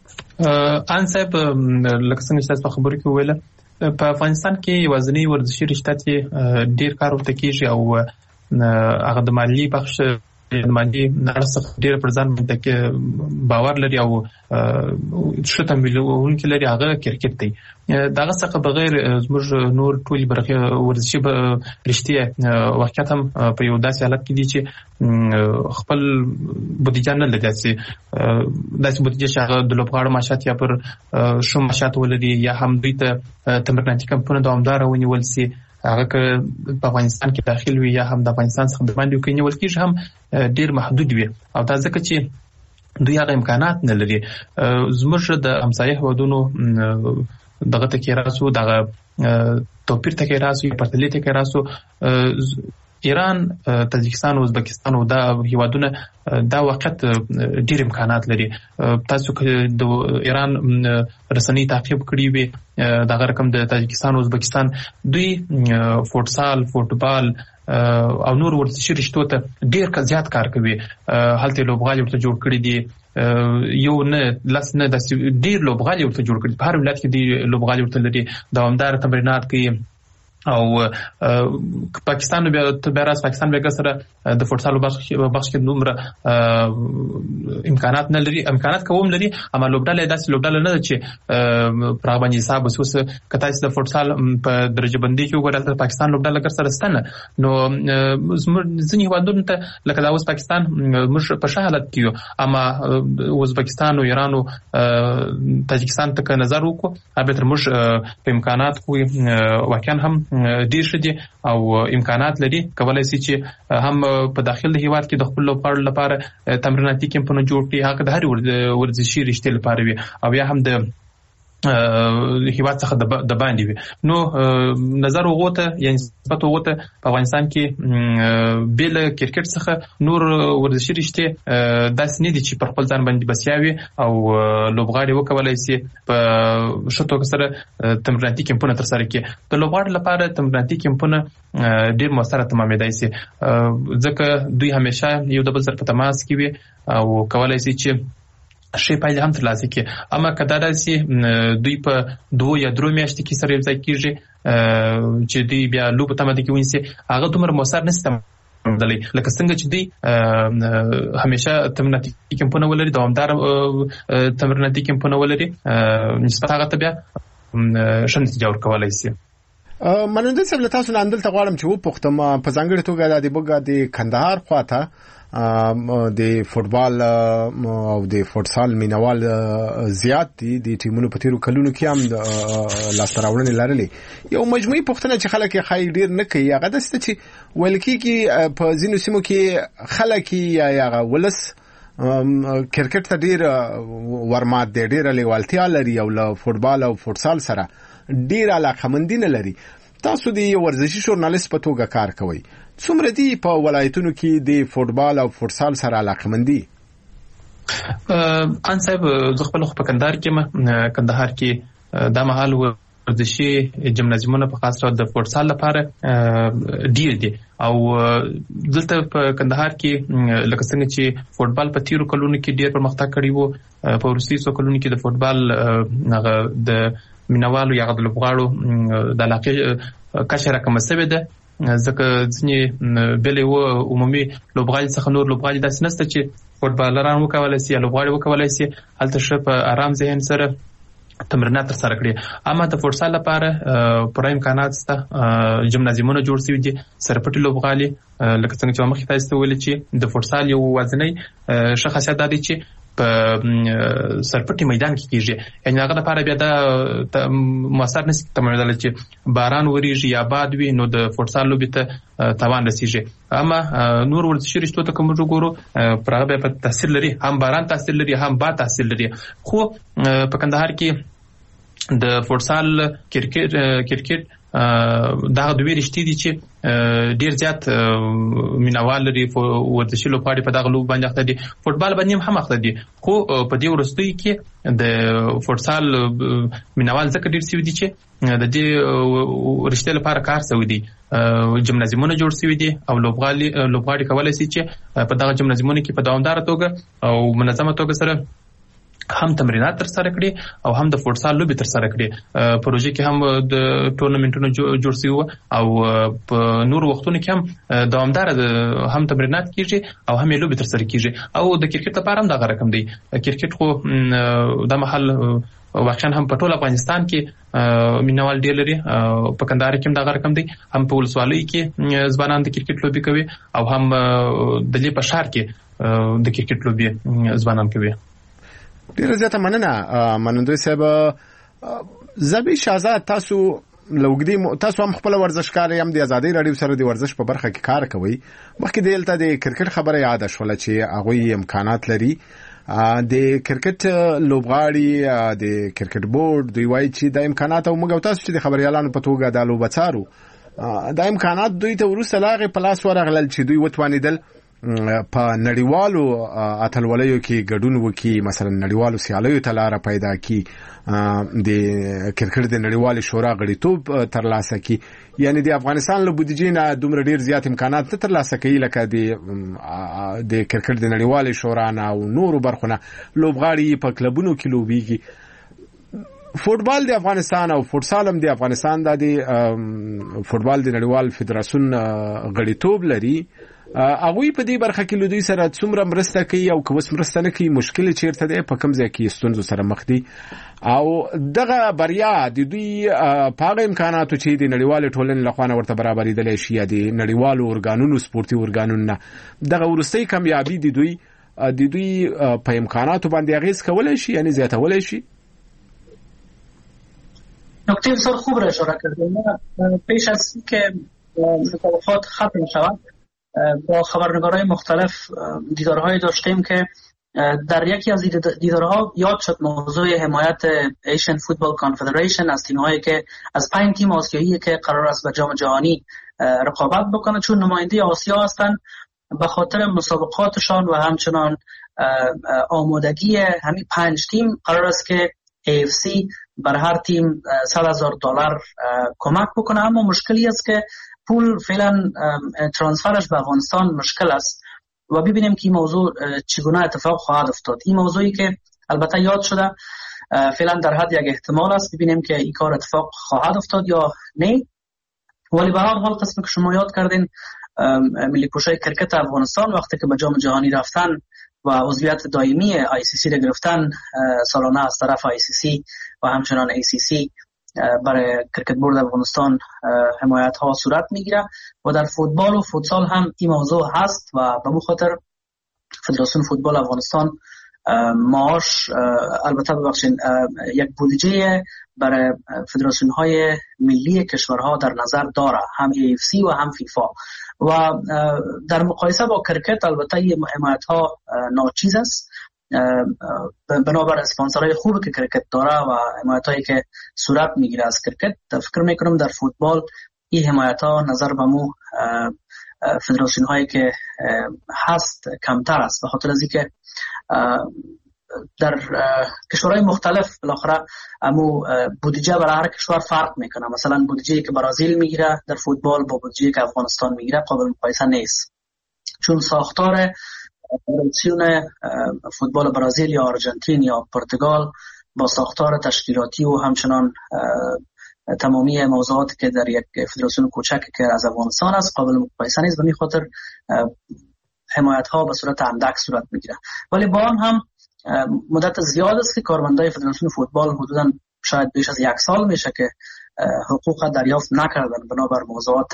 ان صاحب لکه څنګه چې تاسو په خبرو کې ویل، په افغانستان کې یوازینی ورزشي رشته چې ډیر کار ورته کېږي او هغه د مالی بخش د مالی نرسخ ډیر پر ځان باور لري او ښه تمویلونکي لري، هغه کرکټ دی. دغه څخه بغیر زموږ نور ټولې برخې ورزشي رشتې واقعیت هم په یو داسې حالت کې دي چې خپل بودیجه نه لري، داسې بودیجه چې هغه د لوبغاړو معاشات یا پر ښه معاشات ولري یا هم دوی ته تمریناتي کمپونه دوامداره ونیول سي هغه په افغانستان کې داخل وي یا هم د افغانستان څخه د باندې وکړي نیول کېږي هم ډیر محدود وي او دا ځکه چې دوی هغه امکانات نه لري. زموږ د همسایه هیوادونو دغه ته کې راسو دغه توپیر ته کې راسو پرتلې ته کې راسو ایران تاجکستان او ازبکستان او دا هیوادونه دا وخت ډیر امکانات لري. تاسو که د ایران رسنۍ تعقیب کړی وي دغه رقم د تاجکستان او ازبکستان دوی فوټبال او نور ورزشي رشتو ته ډیر زیات کار کوي. هلته لوبغالي ورته جوړ کړی دي یو نه لاس نه د ډیر لوبغالي ورته جوړ کړی په هر ولایت کې دی لوبغالي ورته لري دوامدار تمرینات کوي او پاکستان بیا پاکستان بیا سره د فوټسال بخش کې دومره امکانات نه لري امکانات کوم لري اما لوبډاله داسې لوبډاله نه چې پر باندې حساب وسوس کته چې د فوټسال په درجه بندي کې وګورل د پاکستان لوبډاله ګر سره ستنه نو ځینې هیوادونو ته لکه دا اوس پاکستان موږ په ښه حالت کې اما ازبکستان او ایران او تاجکستان ته نظر وکړو البته موږ په امکانات کوی واقعا هم ډیر شدي او امکانات لري کولای شي چې هم په داخل د هیواد کې د خپل لوبغاړو لپاره تمریناتي کمپونه جوړ کړي هغه د هر ورزشي رشتې لپاره وي او یا هم د هیواد څخه د باندې وي نو نظر وغوته یعنی نسبت وغوته په افغانستان کې بیل کرکټ څخه نور ورزشي رشتې داسې نه دي چې پر خپل ځان باندې بسیاوي او لوبغاړي وکولای شي په شتو سره تمریناتي کمپونه تر سره کړي. د لوبغاړو لپاره تمریناتي کمپونه ډیر موثره تمامېدای شي ځکه دوی همیشه یو د بل سره په تماس کې وي او کولای شي چې شي پایله هم ترلاسه کړي اما کدا داسې دوی په 2 یا 3 میاشتې کې سره ځای کېږي چې دوی بیا لوب تمه دي کوي چې هغه دومره موثر نشي دلی لکه څنګه چې دوی همیشه تمریناتي کمپونه ولري دوامدار تمریناتي کمپونه ولري نسبت هغه ته بیا ښه نتیجه ورکولای شي. مننده صاحب له تاسو نه اندل ته غواړم چې وپوښتم په ځانګړې توګه د بګا د کندهار خواته د فوټبال او د فوټسال مینوال زیات دي د ټیمونو په تیرو کلونو کې هم لاسته راوړنې لرلې یو مجموعي پوښتنه چې خلک یې خای ډیر نه کوي هغه داسې چې ویل کېږي په ځینو سیمو کې خلک یا ولس کرکټ ته ډیر ورمات دی ډیر لیوالتیا لري او له فوټبال او فوټسال سره ډیر علاقمندي نه لري. تاسو د ورزشي ژورنالیست په توګه کار کوئ څومره دي په ولایتونو کې د فوټبال او فوټسال سره علاقمندي؟ ان صاحب زه خپل په کندهار کې دا مهال ورزشي جمنازیمونه په خاص ډول د فوټسال لپاره ډیر دي او دلته په کندهار کې لکه څنګه چې فوټبال په تیرو کلونو کې ډیر پرمختګ کړی وو په وروستیو کلونو کې د فوټبال د مینوالو یا د لوبغاړو د علاقې کچه راکمه شوې ده ځکه ځینې بلې و عمومي لوبغاړي څخه نور لوبغاړي داسې نشته چې فوټبالران وکولای شي یا لوبغاړي وکولای شي هلته ښه په آرام ذهن سره تمرینات تر سره کړي اما د فوټسال لپاره پوره امکانات شته جمنازیمونه جوړ شوي دي سرپټي لوبغاړي لکه څنګه چې مخکې تاسو ته ویل چې د فوټسال یو وزنی ښه خاصیت دا دی چې په سرپټي میدان کې کېږي یعنی هغه لپاره بیا دا موثر نشي تمامېدلی چې باران وریږي یا باد وي نو د فوټسال لوبې ته تاوان رسیږي اما نور ورزشي رشتو ته که موږ وګورو پر هغه بیا تاثیر لري هم باران تاثیر لري هم باد تاثیر لري خو په کندهار کې د فوټسال کرکټ دا دوی رشتې دي چې ډیر زیات مینوال لري ورزشي لوبغاړي په دغه لوب باندې اخته دي فوټبال باندې هم اخته دي خو په دې وروستیو کې د فوټسال مینوال ځکه ډیر شوي دي چې د دې رشتې لپاره کار شوی دی جمنازیمونه جوړ شوي دي او لوبغاړي کولای شي چې په دغه جمنازیمونه کې په دوامداره توګه او منظمه توګه سره هم تمرینات تر سره کړي او هم د فوټسال لوبې تر سره کړي پروژه کې هم د ټورنمنټونو جوړ شوي او په نور وختونو کې هم دوامدار هم تمرینات کیږي او هم لوبې تر سره کیږي او د کرکټ لپاره هم دغه رقم دی کرکټ خو د محل واقعا هم په ټول افغانستان کې مینوال ډیر لري په کندهار کې هم دغه رقم دی هم په ولسوالۍ کې ځوانان د کرکټ لوبې کوي او هم د دې په ښار کې د کرکټ لوبې ځوانان کوي. ډیره زیاته مننه منندوی صاحب. زبی شهزاد تاسو لوګدي تاسو هم خپل ورزشکار یم د آزادۍ رادیو سره د ورزش په برخه کې کار کوي. مخکې دلته د کرکټ خبره یاد شوله چې هغه امکانات لري. د کرکټ لوبغاړي د کرکټ بورډ دوی وایي چې د امکانات او موږ تاسو چې د خبريالانو په توګه د لوبڅارو د امکانات دوی ته ورسره لاغه پلاس ورغلل چې دوی وتوانیدل په نړیوالو اتلولیو کې ګډون وکړي، مثلا نړیوالو سیالیو ته لار پیدا کړي، د کرکټ د نړیوالې شورا غړیتوب ترلاسه کړي. یعنی د افغانستان له بودیجې نه دومره ډیر زیات امکانات نه ترلاسه کوي لکه د کرکټ د نړیوالې شورا نه او نورو برخونه لوبغاړي په کلبونو کې لوبيږي. فوټبال د افغانستان او فوټسال هم د افغانستان د فوټبال د نړیوال فدراسیون غړیتوب لري. هغوی په دې برخه کې له دوی سره څومره مرسته کوي او که اوس مرسته نه کوي مشکل چیرته دی، په کوم ځای کې ستونزو سره مخ دي، او دغه بریا د دوی په هغه امکاناتو چې د نړیوالې ټولنې لخوا ورته برابرېدلی شي یا د نړیوالو ارګانونو سپورتي ارګانونو نه دغه وروستۍ کامیابي د دوی په امکاناتو باندې اغیز کولی شي، یعنی زیاتولی شي. نکته بسیار خوب را اشاره کردیم. پیش از که مکالمات ختم شود با خبرنگارای مختلف دیدارهای داشتیم که در یکی از دیدارها یاد شد موضوع حمایت ایشن فوتبال کانفدریشن از تیم‌هایی که از 5 تیم آسیایی که قرار است به جام جهانی رقابت بکنه، چون نماینده آسیا هستند، به خاطر مسابقاتشان و همچنان آمادگی همین 5 تیم قرار است که AFC بر هر تیم $100,000 کمک بکنه. اما مشکلی است که پول فعلا ترانسفرش به افغانستان مشکل است و ببینیم که این موضوع چگونه اتفاق خواهد افتاد. این موضوعی که البته یاد شده فعلا در حد یک احتمال است، ببینیم که این کار اتفاق خواهد افتاد یا نه. ولی به هر حال قسمی که شما یاد کردین ملی پوشای کرکت افغانستان وقتی که به جام جهانی رفتن و عضویت دائمی ICC را گرفتن سالانه از طرف ICC و همچنان ACC برای کرکت بورد افغانستان حمایت ها صورت میگیره و در فوتبال و فوتسال هم این موضوع هست و به خاطر فدراسیون فوتبال افغانستان معاش البته ببخشید یک بودجه برای فدراسیون های ملی کشورها در نظر داره، هم AFC و هم فیفا، و در مقایسه با کرکت البته این حمایت ها ناچیز است بنابر اسپانسرهای خوبی که کرکت داره و حمایت هایی که صورت میگیره از کرکت. فکر میکنم در فوتبال این حمایت ها نظر به مو فدراسیون هایی که هست کمتر است، به خاطر از اینکه در کشورهای مختلف بالاخره امو بودجه برای هر کشور فرق میکنه. مثلا بودجه‌ای که برزیل میگیره در فوتبال با بودجه‌ای که افغانستان میگیره قابل مقایسه نیست، چون ساختار فدراسیون فوتبال برزیل یا آرژانتین یا پرتغال با ساختار تشکیلاتی و همچنان تمامی موضوعاتی که در یک فدراسیون کوچک که از افغانستان است قابل مقایسه نیست و به خاطر حمایت ها به صورت اندک صورت میگیره. ولی با آن هم مدت زیاد است که کارمندای فدراسیون فوتبال حدوداً شاید بیش از 1 سال میشه که حقوق دریافت نکردن بنابر موضوعات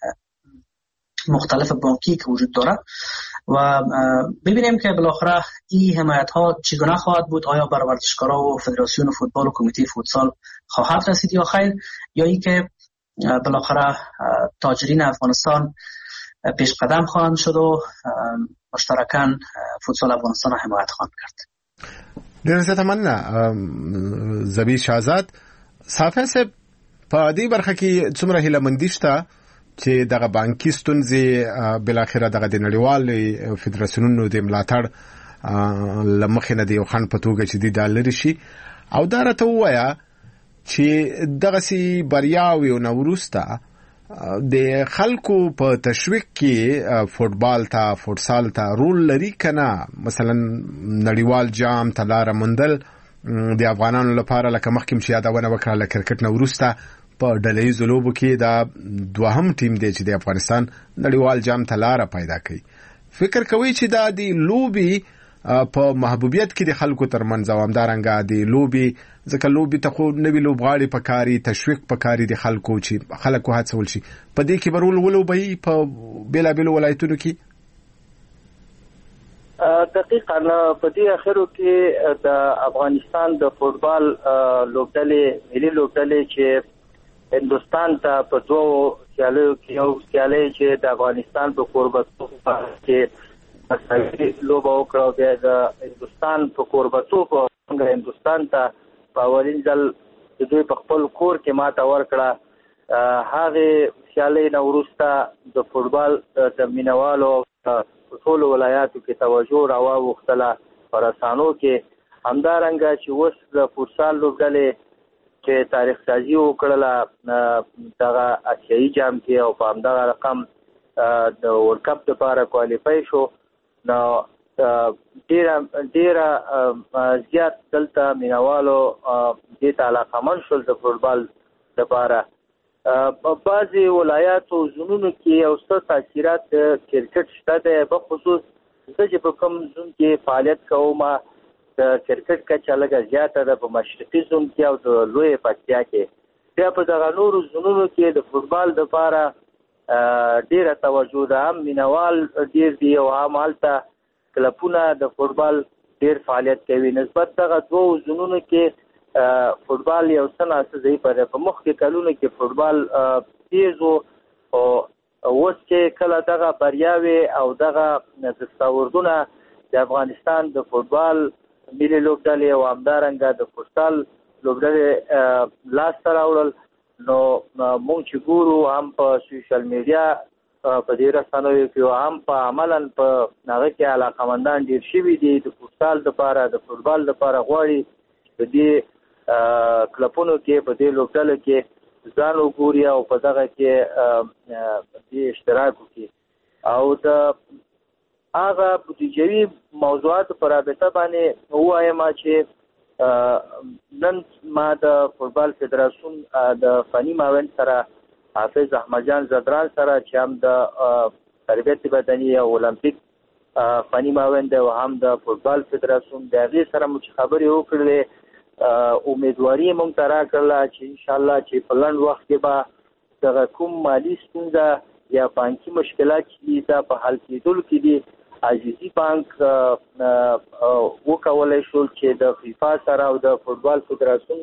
مختلف بانکی که وجود داره و ببینیم که بالاخره این حمایت ها چگونه خواهد بود. آیا بر ورزشکارا و فدراسیون فوتبال و کمیته فوتسال خواهد رسید یا خیر، یا ای که بالاخره تاجرین افغانستان پیش قدم خواهند شد و مشترکاً فوتسال افغانستان حمایت خواهند کرد. ډېر زیات مننه زبیر شهزاد. صافی صاحب په دې برخه کې څومره هیلهمندي شته چې دغه بانکي ستونزې بالاخره دغه د نړیوالو فدراسیونونو د ملاتړ له مخې نه د یو خنډ په توګه چې د لرې شي، او دا راته ووایه چې دغسې بریاوې او نه وروسته د خلکو په تشویق کې فوټبال ته فوټسال ته رول لري که نه؟ مثلا نړیوال جام ته لاره موندل د افغانانو لپاره لکه مخکې چې یادونه وکړه له کرکټ نه وروسته په ډلهییزو لوبو کې دا دوهم ټیم دی چې د افغانستان نړیوال جام ته لاره پیدا کوي. فکر کوي چې دا د لوبې په محبوبیت کې د خلکو ترمنځ او همدارنګه د لوبې ځکه لوبې ته خو نوي لوبغاړي پکاري، تشویق پکاري د خلکو چې خلکو هڅول شي، په دې کې به رول ولوبوي په بېلابېلو ولایتونو کې؟ دقیقاً په دې اخرو کې د افغانستان د فوټبال لوبډلې ملي لوبډلې چې هندوستان ته په دوه سیالیو کې یو سیالي چې د افغانستان په کوربتوب کې مساوي لوبه وکړه، بیا د هندوستان په کوربتوب هندوستان ته په اولین ځل د دوی په خپل کور کې ماته ورکړه. هغه سیالي نه وروسته د فوټبال د مینوالو ټول ولایاتو کې توجه راووختله په رسانو کې. همدارنګه چې اوس د فوټسال لوبډلې چې تاریخ سازي وکړله دغه اسیایي جام کې او په همدغه رقم د ورلډ کپ لپاره کوالیفای شو، نو ډیره زیات دلته مینوالو دې ته علاقمند شول د فوټبال لپاره. بعضې ولایاتو زونونو کې یو څه تاثیرات د کرکټ شته دی، بخصوص زه چې په کوم زون کې فعالیت کوم د کرکټ کچه لږه زیاته ده په مشرقي زون کې او د لوی پکتیا کې. بیا په دغه نورو زونونو کې د فوټبال لپاره ډیره توجه ده، هم مینوال ډیر دي او هم هلته کلبونه د فوټبال ډیر فعالیت کوي. نسبت دغه دوه زونونو کې فوټبال یو څه ناڅه ضعیفه ده. په مخکې کلونو کې فوټبال تیز و او اوس چې کله دغه بریاوې او دغه دستاوردونه د افغانستان د فوټبال ملي لوبډلې او همدارنګه د فوټسال لوبډلې لاسته راوړل، نو موږ چې ګورو هم په سوشل میډیا په دې رسنیو کې هم په عملاً په هغه کې علاقمندان ډېر شوي دي د فوټسال لپاره د فوټبال لپاره غواړي په دې کلبونو کې په دې لوبډلو کې ځان وګوري او په دغه کې دې اشتراک وکړي. او د هغه بودیجوي موضوعاتو په رابطه باندې ووایم چې نن ما د فوټبال فدراسیون د فني معاون سره حافظ احمد جان زدران سره چې هم د تربیت بدني او اولمپیک فني معاون دی او هم د فوټبال فدراسیون د هغې سره مو چې خبرې وکړلې، امیدواري یې موږ ته راکړله چې انشاءالله چې په لنډ وخت کې به دغه کوم مالي ستونزه یا بانکي مشکلات چې دي دا په حل کېدلو کې دي. عزیزي بانک وکولی شول چې د فیفا سره او د فوټبال فدراسیون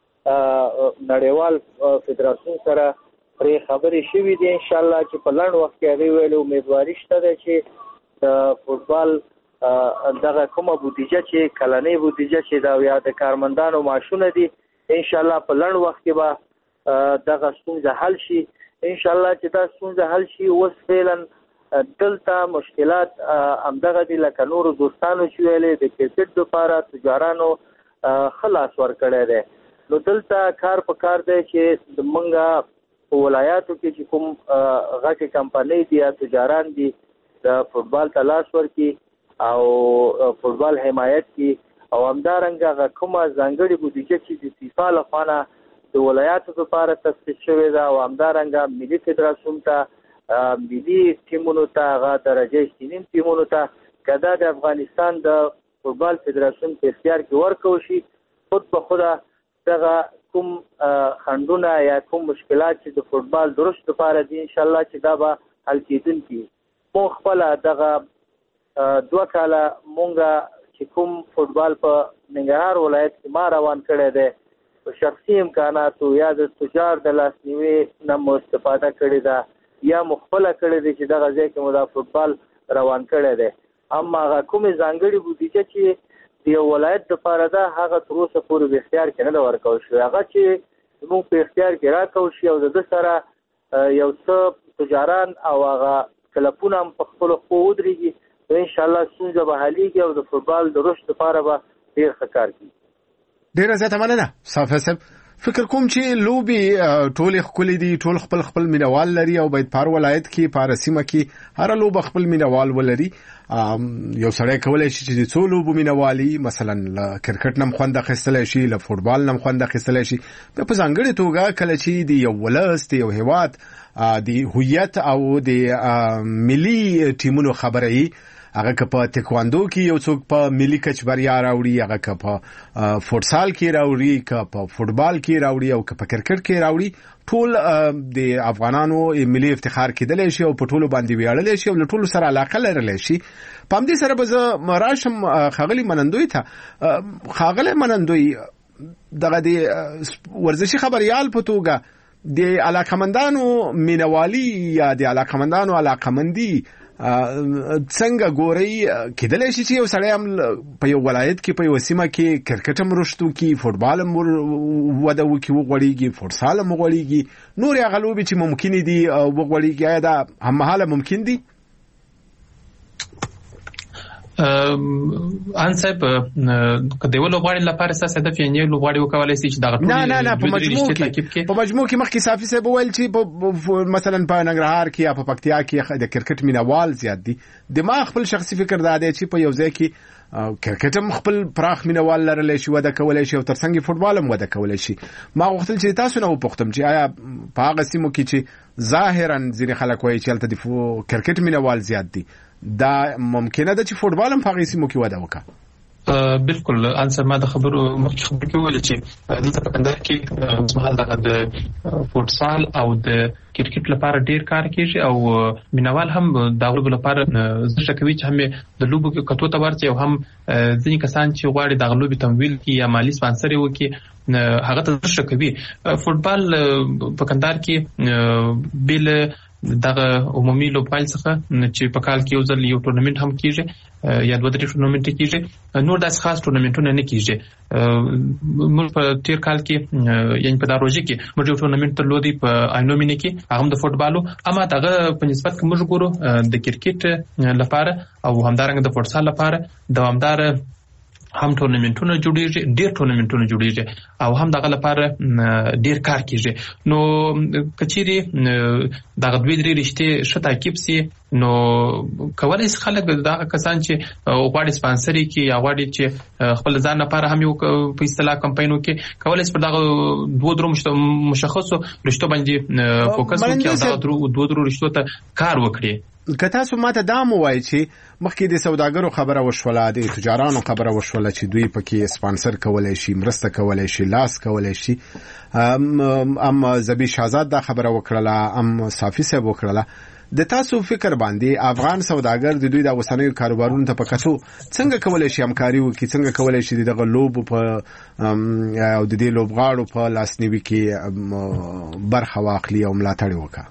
نړیوال فدراسیون سره پرې خبرې شوي دي. انشاءالله چې په لنډ وخت کې هغې ویلې امیدواري شته ده چې د فوټبال دغه کومه بودیجه چې کلنۍ بودیجه چې دا یا د کارمندانو معاشونه دي انشاءالله په لنډ وخت کې به دغه ستونزه حل شي. انشاءالله چې دا ستونزه حل شي. اوس فعلا دلته مشکلات همدغه دي لکه نورو دوستانو چې ویلې د کرکټ لپاره تجارانو خلاص ورکړی دی، نو دلته کار په کار دی چې د منګه په ولایاتو کې چې کوم غټې کمپنۍ دي یا تجاران دي د فوټبال ته لاس ورکړي او فوټبال حمایت کړي او همدارنګه هغه کومه ځانګړې بودیجه چې د فیفا لخوا نه د ولایاتو لپاره تخصیص شوې ده او همدارنګه ملي فدراسیون ته ملي ټیمونو ته هغه درجه سینیم ټیمونو ته که دا د افغانستان د فوټبال فدراسیون په اختیار کې ورکړل شي، خود به خوده دغه کوم خنډونه یا کوم مشکلات چې د فوټبال درست لپاره دي انشاءالله چې دا به حل کېدونکي. مونږ خپله دغه 2 کاله مونږ چې کوم فوټبال په ننګرهار ولایت کې ما روان کړی دی په شخصي امکاناتو یا د تجار د لاسنیوي نه مو استفاده کړې ده یا مو خپله کړې دی چې دغه ځای کې مو دا فوټبال روان کړی دی. اما هغه کومې ځانګړې بودیجه چې د یو ولایت لپاره ده هغه تر اوسه پورې په اختیار کې نه ده ورکول شوې. هغه چې زموږ په اختیار کې راکول شي او د ده سره یو څه تجاران او هغه کلبونه هم په خپلو خپو ودرېږي، نو انشاءالله ستونزه به حلېږي او د فوټبال د رشد لپاره به ډېر ښه کار کوي. ډېره زیاته مننه صافی صاحب. فکر کوم چې لوبې ټول ښکلې دي، ټول خپل مینوال لري او باید په هر ولایت کې په هر سیمه کې هر لوبه خپل مینوال ولري. یو سړی کولی شي چې د څو لوبو مینوالي مثلا له کرکټ نه هم خوند اخیستلی شي، له فوټبال نه هم خوند اخیستلی شي. بیا په ځانګړې توګه کله چې د یو ولس د یو هیواد د هویت او د ملي ټیمونو خبره وي، هغه که په تکواندو کې یو څوک په ملي کچ بریا راوړي، هغه که په فوټسال کې راوړي، که په فوټبال کې راوړي او که په کرکټ کې راوړي، ټول د افغانانو ملي افتخار کېدلی شي او په ټولو باندې ویاړلی شي او له ټولو سره علاقه لرلی شي. په همدې سره به زه راشم ښاغلي منندوی ته. ښاغلی منندوی، دغه د ورزشي خبریال په توګه د علاقمندانو مینوالي یا د علاقمندانو علاقمندي څنګه ګوري کېدلی شي چې یو سړی هم په یو ولایت کې په یو سیمه کې کرکټ هم رشتو کې فوټبال هم وده وکړي وغوړېږي فوټسال هم وغوړېږي نور هغه لوبې چې ممکن دي وغوړېږي آیا دا هممهاله ممکن دي؟ ان صاحب کله یو لوبغاړي لپاره اساس هدف یې نه لوبغاړي وکولای شي چې دا غټ نه په مجموع کې مخکې صافي صاحب ویل چې مثلا په ننګرهار کې یا په پکتیا کې د کرکټ مینوال زیات دي دماغ خپل شخصي فکر دا دی چې په یو ځای کې کرکټ هم خپل پراخ مینوال لرلی شي وده کولای شي او ترڅنګ فوټبال هم وده کولای شي ما غوښتل چې تاسو نه وپوښتم چې آیا په هغه سیمو کې چې ظاهرا ځینې خلک وایي چې هلته د کرکټ مینوال زیات دي دا ممکنه ده چې فوټبال هم په هغې سیمو کې وده وکړي؟ بالکل انسر ما د خبرو مخکې خبرې کې وویل چې دلته په کندهار کې مهال د فوټسال او د کرکټ لپاره ډیر کار کیږي او مینوال هم د لوبو لپاره زړه کوي چې هم د لوبو کې کتو ته ورته او هم ځینې کسان چې غواړي د لوبو تمویل کوي یا مالی سپانسر وکړي هغه ته زړه کوي. فوټبال په کندهار کې بل دغه عمومي لوبغاړي څخه چې په کال کې یو ځل یو ټورنمنت هم کیږي یا دوه درې ټورنمنت کیږي نور داس خاص ټورنمنټونه نه کیږي. موږ په تیر کال کې یعنی په دروژه کې موږ یو ټورنمنت درلودي په آینومینه کې هغه د فوټبالو اما دغه په نسبت کې موږ ګورو د کرکټ لپاره او همدارنګه د فوټسال لپاره دوامدار هم ټورنمنټونه جوړیږي ډیر ټورنمنټونه جوړیږي او هم دغه لپاره ډیر کار کیږي. نو کچېری دغه دوی درې رشته شته تعقیب سي نو کولای شي خلک دغه کسان چې غواړي سپانسري کې یا غواړي چې خپل ځان لپاره هم یو په اصطلاح کمپاینو کې کولای شي پر دغه دوه درو مشخصو رشتو باندې فوکس وکړي او دغه دوه درو رشتو ته کار وکړي. که تاسو ماته دا مو وایي چې مخکې د سوداګرو خبره وشوله د تجارانو خبره وشوله چې دوی پکې سپانسر کولای شي مرسته کولای شي لاس کولای شي زبی شهزاد دا خبره وکړله صافي صاحب وکړله د تاسو فکر باندې افغان سوداګر د دوی د اوسنیو کاروبارونو ته پکاتو څنګه کولای شي همکاري وکړي څنګه کولای شي دغه لوب په او د دې لوبغاړو په لاسنیوي کې برخه واخلي او ملاتړ وکړي؟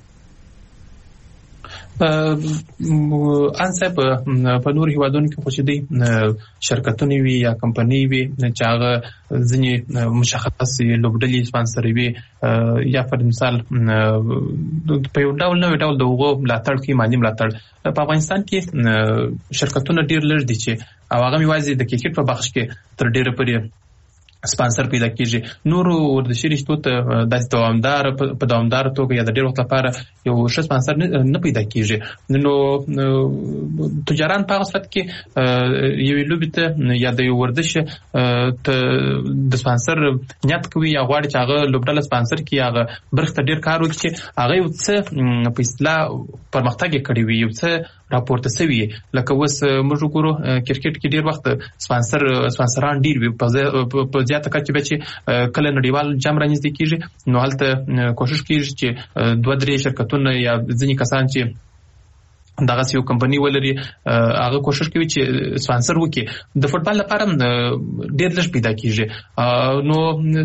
انصب په نور هیوادونو کې خو دي شرکتونه وي یا کمپنۍ وي چې هغه ځینې مشخص لوبډلې سپانسر وي یا پر مثال په یو ډول نوې ډول دغه ملاتړ کې مالی ملاتړ په افغانستان کې شرکتونه ډیر لږ دي چې هغه یوازې د کرکټ په بخش کې تر ډیره پورې سپانسر پیدا کیږي. نور ورزشي رشتو ته د دوامدار توګه یا د ډیر وخت لپاره یو ښه سپانسر نه پیدا کیږي. نو تجاران په هغه صورت کې یو لوبي ته یا د یو ورزش ته د سپانسر نیت کوي یا غواړي چې هغه لوبډله سپانسر کړي هغه برخه ډیر کار وکړي چې هغه یو څه په اصطلاح پرمختګ کړي وي یو څه راپورته سوي لکه وس موږ ګورو کرکټ کې ډیر وخت سپانسران ډیر وي په زیاته کچه به چې کله نړیوال جام رانیږي کیږي نو هلته کوشش کیږي چې دوه درې شرکتونه یا ځینې کسان چې دغه یو کمپنی ولري هغه کوشش کوي چې سپانسر وکړي. د فوټبال لپاره ډیر لږ پیدا کیږي نو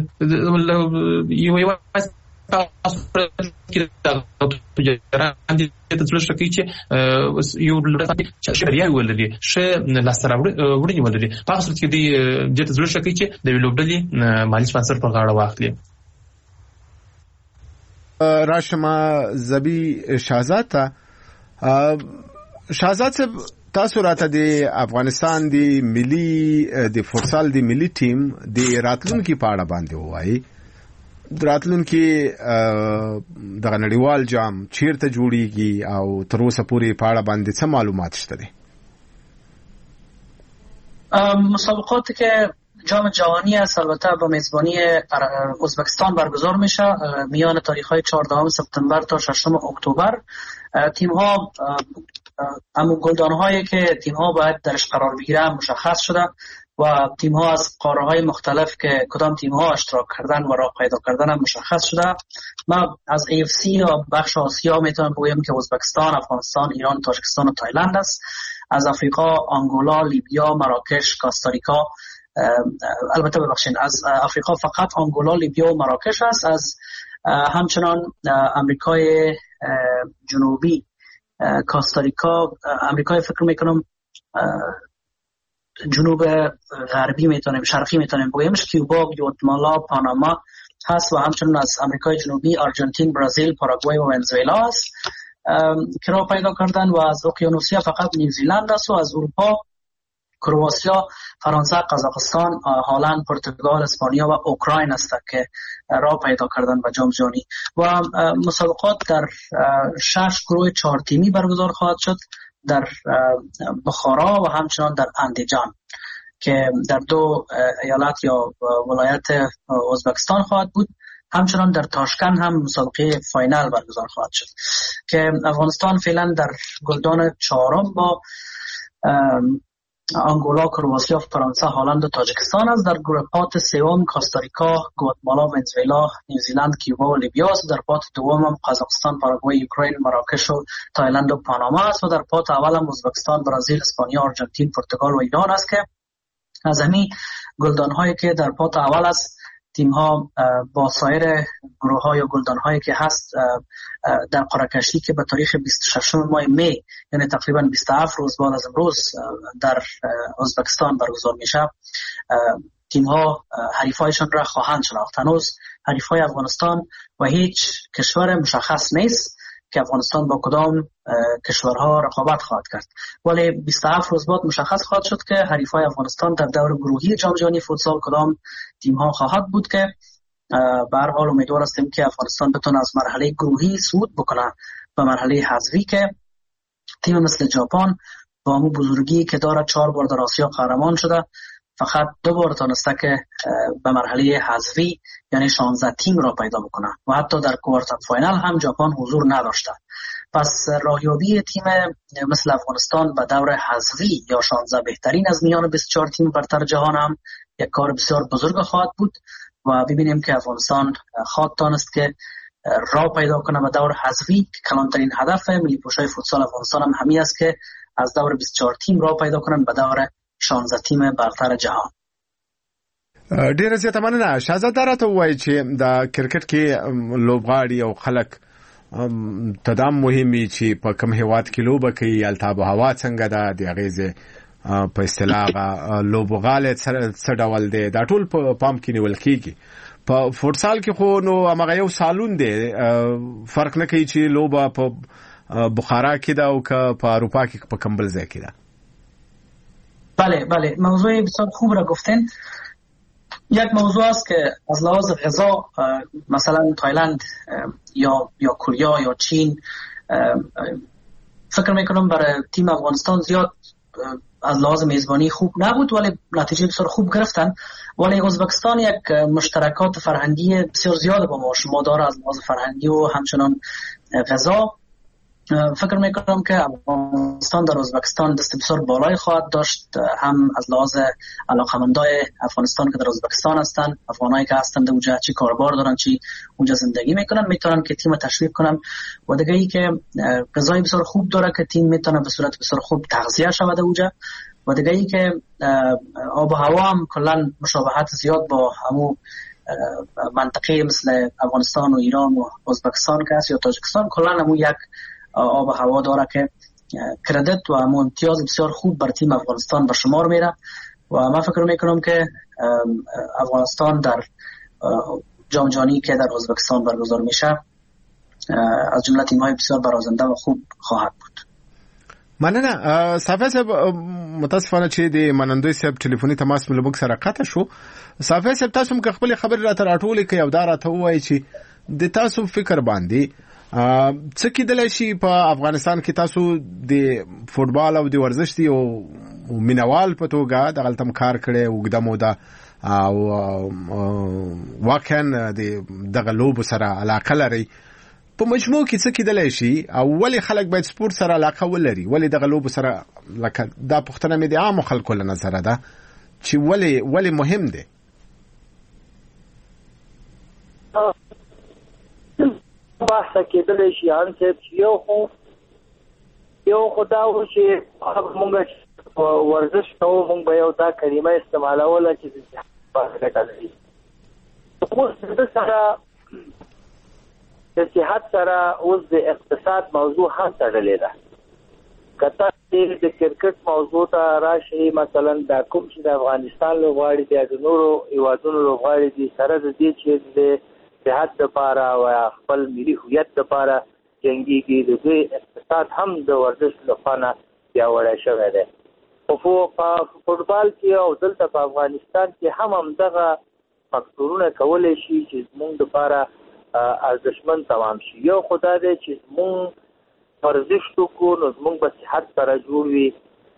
یو تجاران دې تاسو شکه چې یو لړ شریعه ولري شه لاسره وړي ولري په هغه صورت کې دې تاسو شکه چې د ویلوبډلې مالی سپانسر په غاړه واخلي. راشما زبی شهزاد صاحب تاسو راته د افغانستان د ملي د فوټسال د ملي ټیم د راتلونکو په اړه باندې وایي راتلونکي دغه نړیوال جام چیرته جوړیږي او تر اوسه پورې په اړه باندې څه معلومات شته دي؟ مسابقات که جام جهانی است البته با میزبانی ازبکستان برگزار میشه میان تاریخ‌های 14 سپتامبر تا 6 اکتبر. تیم‌ها اما گلدان‌هایی که تیم‌ها باید درش قرار بگیرن مشخص شده و تیم‌ها از قاره‌های مختلف که کدام تیم‌ها اشتراک کردن و راه پیدا کردن هم مشخص شده. ما از AFC یا بخش آسیا میتونم بگویم که ازبکستان، افغانستان، ایران، تاجیکستان و تایلند است. از آفریقا آنگولا، لیبیا، مراکش، کاستاریکا، البته ببخشید از آفریقا فقط آنگولا، لیبیا و مراکش است. از همچنان امریکای جنوبی، کاستاریکا، امریکای فکر میکنم جنوب غربی میتونیم، شرقی میتونیم بگیمش، کیوبا، گواتمالا، پاناما هست و همچنان از امریکای جنوبی آرژانتین، برزیل، پاراگوئه و ونزوئلا است که راه پیدا کردن و از اقیانوسیا فقط نیوزیلند است و از اروپا کرواتیا، فرانسه، قزاقستان، هلند، پرتغال، اسپانیا و اوکراین است که راه پیدا کردن به جام جهانی و مسابقات در 6 گروه 4 تیمی برگزار خواهد شد در بخارا و همچنان در اندیجان که در 2 ایالت یا ولایت ازبکستان خواهد بود. همچنان در تاشکند هم مسابقه فاینال برگزار خواهد شد که افغانستان فعلا در گلدان 4 با آنگولا، کرواتیا، فرانسه، هلند و تاجیکستان است. در گروه پات 3 کاستاریکا، گواتمالا، ونزوئلا، نیوزیلند، کیوبا و لیبیا است. در پات 2 هم قزاقستان، پاراگوئه، اوکراین، مراکش و تایلند و پاناما است و در پات اول هم ازبکستان، برزیل، اسپانیا، آرژانتین، پرتغال و ایران است که از همین گلدان هایی که در پات اول است تیم ها با سایر گروه ها یا گلدان هایی که هست در قرعه کشی که به تاریخ 26 ماه می یعنی تقریبا 27 روز بعد از امروز در ازبکستان برگزار میشه، تیم ها حریفایشان را خواهند شناخت. هنوز حریفای افغانستان و هیچ کشور مشخص نیست که افغانستان با کدام کشورها رقابت خواهد کرد، ولی 27 روز بعد مشخص خواهد شد که حریفای افغانستان در دور گروهی جام جهانی فوتسال کدام تیم ها خواهد بود که به هر حال امیدوار هستیم که افغانستان بتونه از مرحله گروهی صعود بکنه به مرحله حذفی که تیم مثل ژاپن با همون بزرگی که داره 4 بار در آسیا قهرمان شده فقط 2 بار تونسته که به مرحله حذفی یعنی 16 تیم را پیدا بکنه و حتی در کوارتر فاینال هم ژاپن حضور نداشته. پس راهیابی تیم مثل افغانستان به دور حذفی یا 16 بهترین از میان 24 تیم برتر جهان هم یک کار بسیار بزرگ خواهد بود و ببینیم که افغانستان خواهد تانست که راه پیدا کنه به دور حذفی که کلانترین هدف ملی پوشای فوتسال افغانستان هم همین است که از دور 24 تیم راه پیدا کنن به دور 16 تیم برتر جهان. ډیره زیاته مننه. شهزاده راته وایي چې د کرکټ کې لوبغاړي او خلک تدام مهمي چې په کوم هیواد کې لوبه کوي، التهاب هوا څنګه ده، د اغیزه په اصطلاح لوبغاله څه ډول دی، دا ټول په پام کې نیول کیږي. په فوتسال کې خو نو هغه یو سالون دی، فرق نه کوي چې لوبه په بخارا کې ده او که په اروپا کې په کمبل ځای کې ده. بله موضوع بسیار خوب را گفتین. یک موضوع است که از لحاظ غذا مثلا تایلند یا کره یا چین فکر میکنم برای تیم افغانستان زیاد از لحاظ میزبانی خوب نبود ولی نتیجه بسیار خوب گرفتن. ولی ازبکستان یک مشترکات فرهنگی بسیار زیاد با ما شما داره از لحاظ فرهنگی و همچنان غذا. فکر میکنم که افغانستان در ازبکستان دست بسیار بالای خواهد داشت، هم از لحاظ علاقمندای افغانستان که در ازبکستان هستن، افغانایی که هستند اونجا چی کاربار دارن چی اونجا زندگی میکنن میتونن که تیم تشویق کنن و دیگه ای که غذای بسیار خوب داره که تیم میتونه به صورت بسیار خوب تغذیه شود اونجا و دیگه ای که آب و هوا هم کلا مشابهت زیاد با همون منطقه مثل افغانستان و ایران و ازبکستان که هست یا تاجیکستان کلا همون یک آب و هوا داره که کردیت و امتیاز بسیار خوب بر تیم افغانستان به شمار میره و من فکر میکنم که افغانستان در جام جهانی که در ازبکستان برگزار میشه از جمله تیم‌های بسیار برازنده و خوب خواهد بود. مننه. صافی صاحب متاسفانه چې د منندوی صاحب ټلیفوني تماس مل موږ سره قطع شو. صافی صاحب تاسو هم خپل خبر راته راټولې کوي او دا راته وایي چې د تاسو فکر باندې څه کېدلی شي په افغانستان کې تاسو د فوټبال او د ورزش دی او مینوال په توګه دغلته هم کار کړی اوږده موده او واقعا دغه لوبو سره علاقه لرئ. په مجموع کې څه کېدلی شي او ولې خلک باید سپورت سره علاقه ولري، ولې دغه لوبو سره لکه دا پوښتنه مې د عامو خلکو له نظره ده چې ولې مهم دی؟ بحث کېدلی شي ان چې یو خو دا و چې موږ ورزش کوو موږ به یو دا کلمه استعمالوله چې بحث ګټلی اوس د سره د صحت سره اوس د اقتصاد موضوع هم تړلې ده. کته د کرکټ موضوع ته راشي، مثلا د کوم چې د افغانستان لوبغاړي د نورو هیوادونو لوبغاړي دي سره د دې چې د صحت لپاره او خپل ملي هویت لپاره جنګيږي، د دوی اقتصاد هم د ورزش لپاره پیاوړی شوی دی. په فوټبال کې او دلته په افغانستان کې هم دغه فاکتورونه کولی شي چې زموږ لپاره ارزښتمن تمام شي. یو خدا دی چې زموږ ورزش وکړو نو زموږ به صحت سره جوړ وي،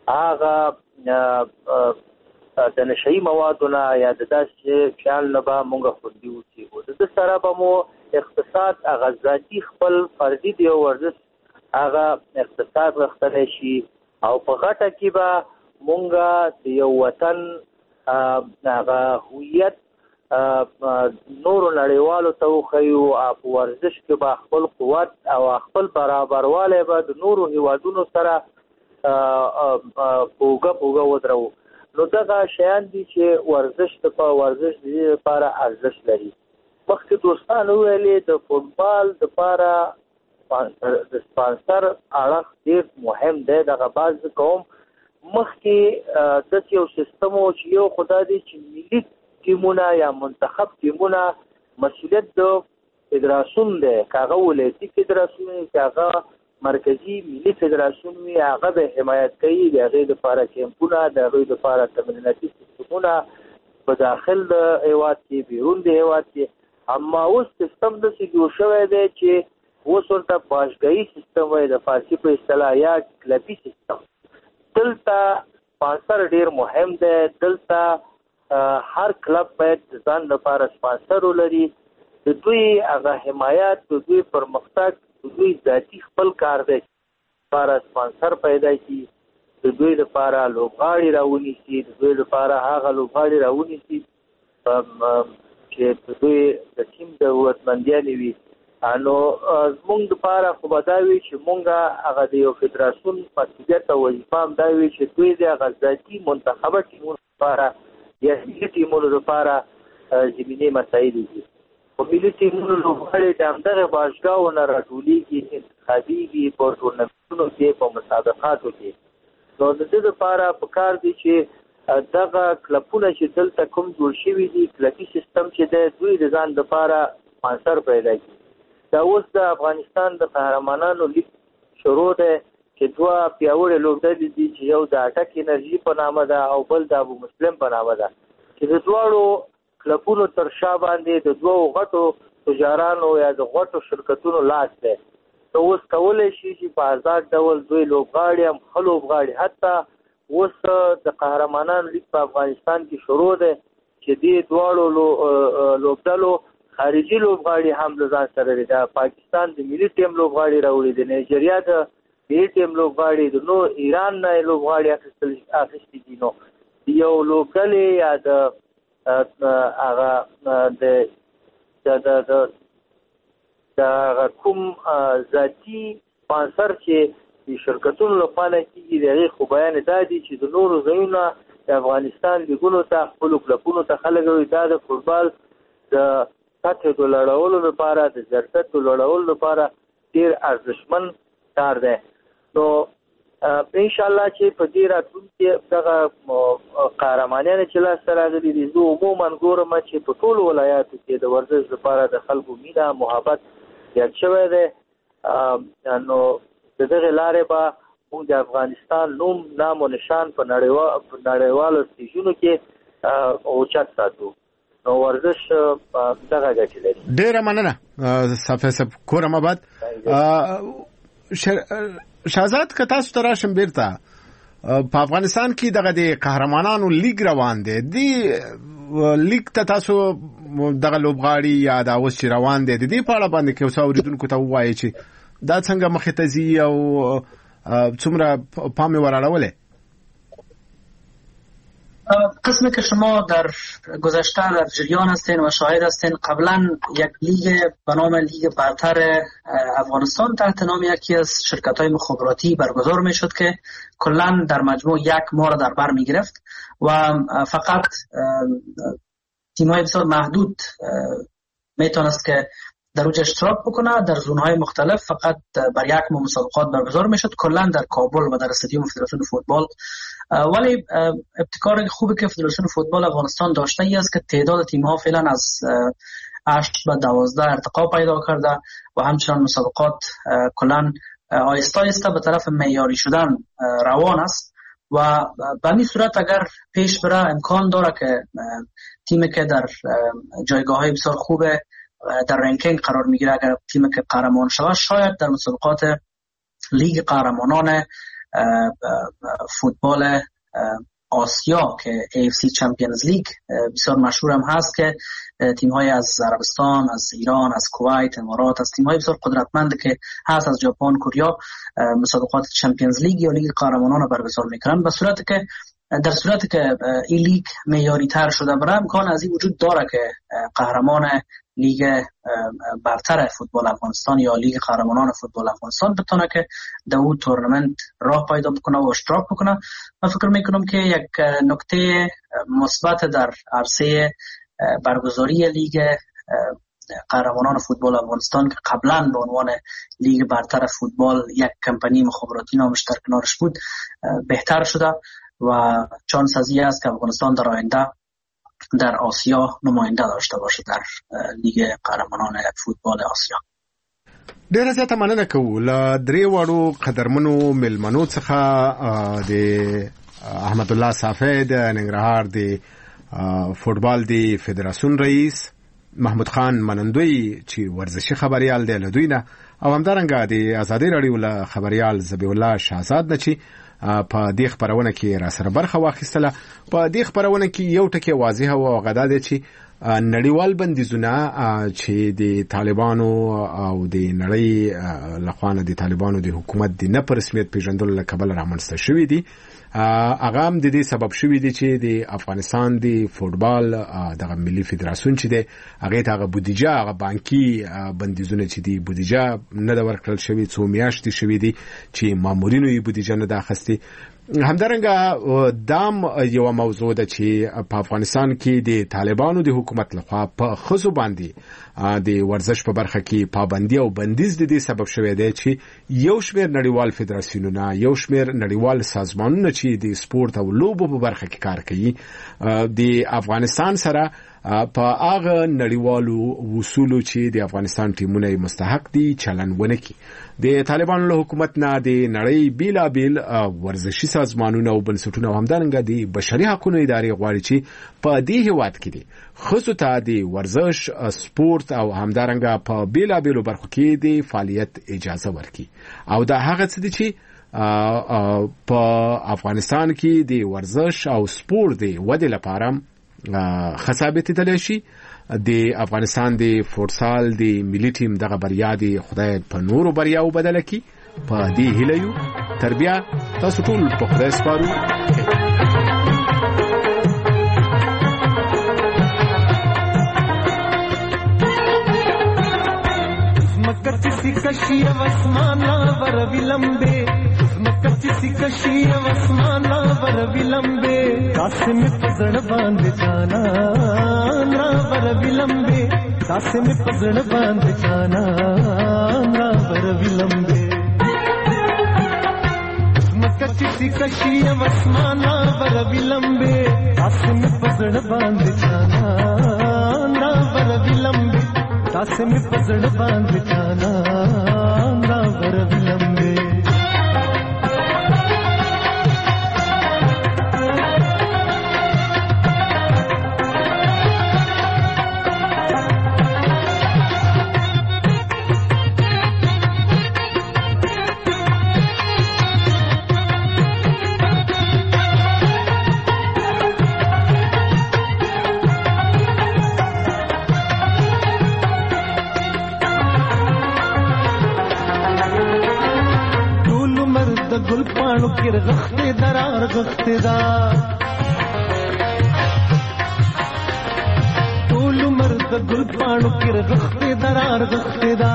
هغه د نشهیي موادو نه یا د داسې خیال نه به موږ خوندي اوسېږو. د ده سره به مو اقتصاد هغه ذاتي خپل فردي دی ورزش هغه اقتصاد غښتلی شي او په غټه کې به موږ د یو وطن هغه هویت نورو نړیوالو ته وښیو او په ورزش کې به خپل قوت او خپل برابروالی به د نورو هیوادونو سره پوګه ودرو. نو دغه شیان دي چې ورزش د لپاره ارزښت لري. مخکې دوستانو ویلې د فوټبال دپاره د سپانسر اړخ ډېر مهم دی. دغه باز کوم مخکې داسې یو سیستم و چې یو خدا دی چې ملي ټیمونه یا منتخب ټیمونه مسؤلیت د فدراسیون دی، که هغه ولایتي فدراسیون وي که هغه مرکزي ملي فدراسیون وي، هغه به حمایت کوي. د هغې لپاره کیمپونه، د هغې لپاره تمریناتي سیستمونه په داخل د هیواد کې، بیرون د هیواد کې. اما اوس سیستم داسې جوړ شوی دی چې اوس ورته باشګاهي سیستم وایي، د فارسي په اصطلاح، یا کلبي سیستم. دلته سپانسر ډېر مهم دی. دلته هر کلب باید د ځان لپاره سپانسر ولري. د دوی هغه حمایت، د دوی پرمختګ، د دوی ذاتي خپل کار دی لپاره سپانسر پیدا کړي، د دوی لپاره لوبغاړي راونیسي، د دوی لپاره هغه لوبغاړي راونیسي چې د دوی د ټیم د قوتمندیانې وي. نو زموږ لپاره خو به دا وي چې موږ هغه د یو فدراسیون مسؤلیت او وظیفه هم دا وي چې دوی د هغه ذاتي منتخبه ټیمونو لپاره یا ملي ټیمونو لپاره زمینې مسایل دي. په ملي ټیمونو لوبغاړي د همدغه باشګاهو نه راټولېږي، انتخابېږي په ټورنمنټونو کې، په مسابقاتو کې. نو د دې لپاره پکار دي چې دغه کلبونه چې دلته کوم جوړ شوي دي، کلبي سیستم چې دی، دوی د ځان لپاره سپانسر پیدا کړي. دا اوس د افغانستان د قهرمانانو لیګ شروع دی چې دوه پیاوړې لوبډلې دي چې یو د اټک انرژي په نامه ده او بل د ابو مسلم په نامه ده، چې د دواړو کلبونو تر شا باندې د دوو غټو تجارانو یا د غټو شرکتونو لاس دی. نو اوس کولی شي چې په آزاد ډول دوی لوبغاړي هم ښه لوبغاړي، حتی اوس د قهرمانانو لیګ په افغانستان کې شروع دی چې دې دواړو لوبډلو خارجي لوبغاړي هم د ځان سره لري. د پاکستان د ملي ټیم لوبغاړي راوړي، د نایجیریا د ملي ټیم لوبغاړي، د نو ایران نه لوبغاړي اخیستي دي. نو یو لوبډلې یا د هغه د کوم ذاتي سپانسر چې د شرکتونو لپاره کېږي، د هغې خو بیان دا دی چې د نورو ځایونه د افغانستان لیګونو ته، خپلو کلبونو ته خلک وایي دا د فوټبال د سطحې د لوړولو لپاره، د ظرفیت د لوړولو لپاره ډېر ارزښتمن کار دی. نو انشاءالله چې په دې راتلونکي دغه قهرمانیان چې لاسته راغلي دي، زه عموما ګورم چې په ټولو ولایاتو کې د ورزش لپاره د خلکو مینه، محبت زیات شوی دی. نو د دغې لارې به موږ د افغانستان نوم، نام و نشان په نړیوالو سټیجونو کې اوچت ساتو. نو ورزش دغه ګټې لري. ډېره مننه صافی صاحب، کورم آباد. شهزاد که تاسو ته راشم بیرته په افغانستان کې دغه د قهرمانانو لیګ روان دی، دې لیګ ته تاسو دغه لوبغاړي یا دا اوس چې روان دی، د دې په اړه باندې که اوس اورېدونکو ته ووایي چې دا څنګه مخې ته ځي او څومره پام یې ور قسمی که شما در گذشته در جریان هستین و شاهد هستین، قبلا یک لیگ به نام لیگ برتر افغانستان تحت نام یکی از شرکت‌های مخابراتی برگزار میشد که کلا در مجموع 1 ماه را در بر میگرفت و فقط تیم‌های بسیار محدود میتونست که در اوج اشتراک بکنه. در زونهای مختلف فقط بر یک مسابقات برگزار میشد، کلا در کابل و در استادیوم فدراسیون فوتبال. ولی ابتکار خوبی که فدراسیون فوتبال افغانستان داشته ای است که تعداد تیم‌ها فعلا از 8 به 12 ارتقا پیدا کرده و همچنان مسابقات کلا آهسته آهسته به طرف معیاری شدن روان است و به این صورت اگر پیش بره امکان داره که تیمی که در جایگاه‌های بسیار خوبه در رنکینگ قرار میگیره، اگر تیمی که قهرمان شود شاید در مسابقات لیگ قهرمانان فوتبال آسیا که AFC چمپیونز لیگ بسیار مشهور هم هست که تیم‌های از عربستان، از ایران، از کویت، امارات، از تیم‌های بسیار قدرتمند که هست از ژاپن، کره مسابقات چمپیونز لیگ یا لیگ قهرمانان برگزار میکنن. در صورتی که این لیگ معیاری تر شده بره امکان از این وجود داره که قهرمان لیگ برتر فوتبال افغانستان یا لیگ قهرمانان فوتبال افغانستان بتونه که در اون تورنمنت راه پیدا بکنه و اشتراک بکنه. من فکر میکنم که یک نکته مثبت در عرصه برگزاری لیگ قهرمانان فوتبال افغانستان که قبلا به عنوان لیگ برتر فوتبال یک کمپانی مخابراتی نامش در کنارش بود بهتر شده و چانس از این است که افغانستان در آینده در آسیا نماینده داشته باشه در لیگ قهرمانان فوتبال آسیا. ډیره زیاته مننه کوو له درې وړو قدرمنو مېلمنو څخه د احمد الله صافی د ننګرهار د فوټبال د فدراسیون رئیس، محمود خان منندوی چې ورزشي خبريال دی له دوی نه، او همدارنګه د ازادي راډیو له خبريال ذبیح الله شهزاد نه چې په دې خبرونه کې را سره برخه واخیستله. په دې خبرونه کې یو ټکی واضح او غدا دی چې نړیوال بندیزونه چې د طالبانو او د نړۍ لخوانه د طالبانو د حکومت د نه په رسمیت پیژندلو له کبله رامنځته شوي دي، هغه هم د دې سبب شوي دي چې د افغانستان د فوټبال دغه ملي فدراسیون چې دی هغې ته هغه بودیجه، هغه بانکي بندیزونه چې دي بودیجه نه ده ورکړل شوي، 2 میاشتې شوي دي چې مامورینو یې بودیجه نه ده اخیستې. همدارنګه دام یو موضوع ده چې په افغانستان کې د طالبانو د حکومت لخوا په ښځو باندې د ورزش په برخه کې پابندي او بندیز د دې سبب شوی دی چې یو شمېر نړیوال فدراسیونونه، یو شمېر نړیوال سازمانونه چې د سپورت او لوبو په برخه کې کار کوي د افغانستان سره په هغه نړیوالو اصولو چې د افغانستان ټیمونه مستحق دي چلن ونه کړي. د طالبانو له حکومت نه د نړۍ بیلابیل ورزشي سازمانونه او بنسټونه او همدارنګه د بشري حقوقو ادارې غواړي چې په دې هیواد کې دي ښځو ته د ورزش، سپورت او همدارنګه په بیلابیلو برخو کې د فعالیت اجازه ورکړي. او دا هغه څه دي چې په افغانستان کې د ورزش او سپورت د ودې لپاره خصابت تللی شي. د افغانستان د فوټسال د ملي ټیم دغه بریا د خدای په نورو بریاو بدله کړي. په دې هیله یو تر بیا تاسو ټول په خدای سپارو. کشی واسمانا ور ولمبے مکچ کشی واسمانا ور ولمبے قاسم پزڑ باندھ جانا نا ور ولمبے قاسم پزڑ باندھ جانا نا ور ولمبے مکچ کشی واسمانا ور ولمبے قاسم پزڑ باندھ جانا نا ور ولمبے قاسم پزڑ باندھ جانا نا ور ولمبے. گل پانو کر غختے درار غختے دا طول مرد گل پانو کر غختے درار غختے دا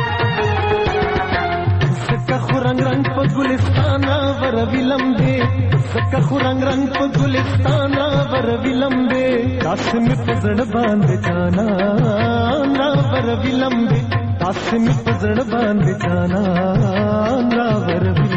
سکا خورنگ رنگ پا گلستانا ور ولمبے سکا خورنگ رنگ پا گلستانا ور ولمبے قاسم پزڑ باندھ جانا نا ور ویلمبه تاسو می پزړ باندې جانا را ور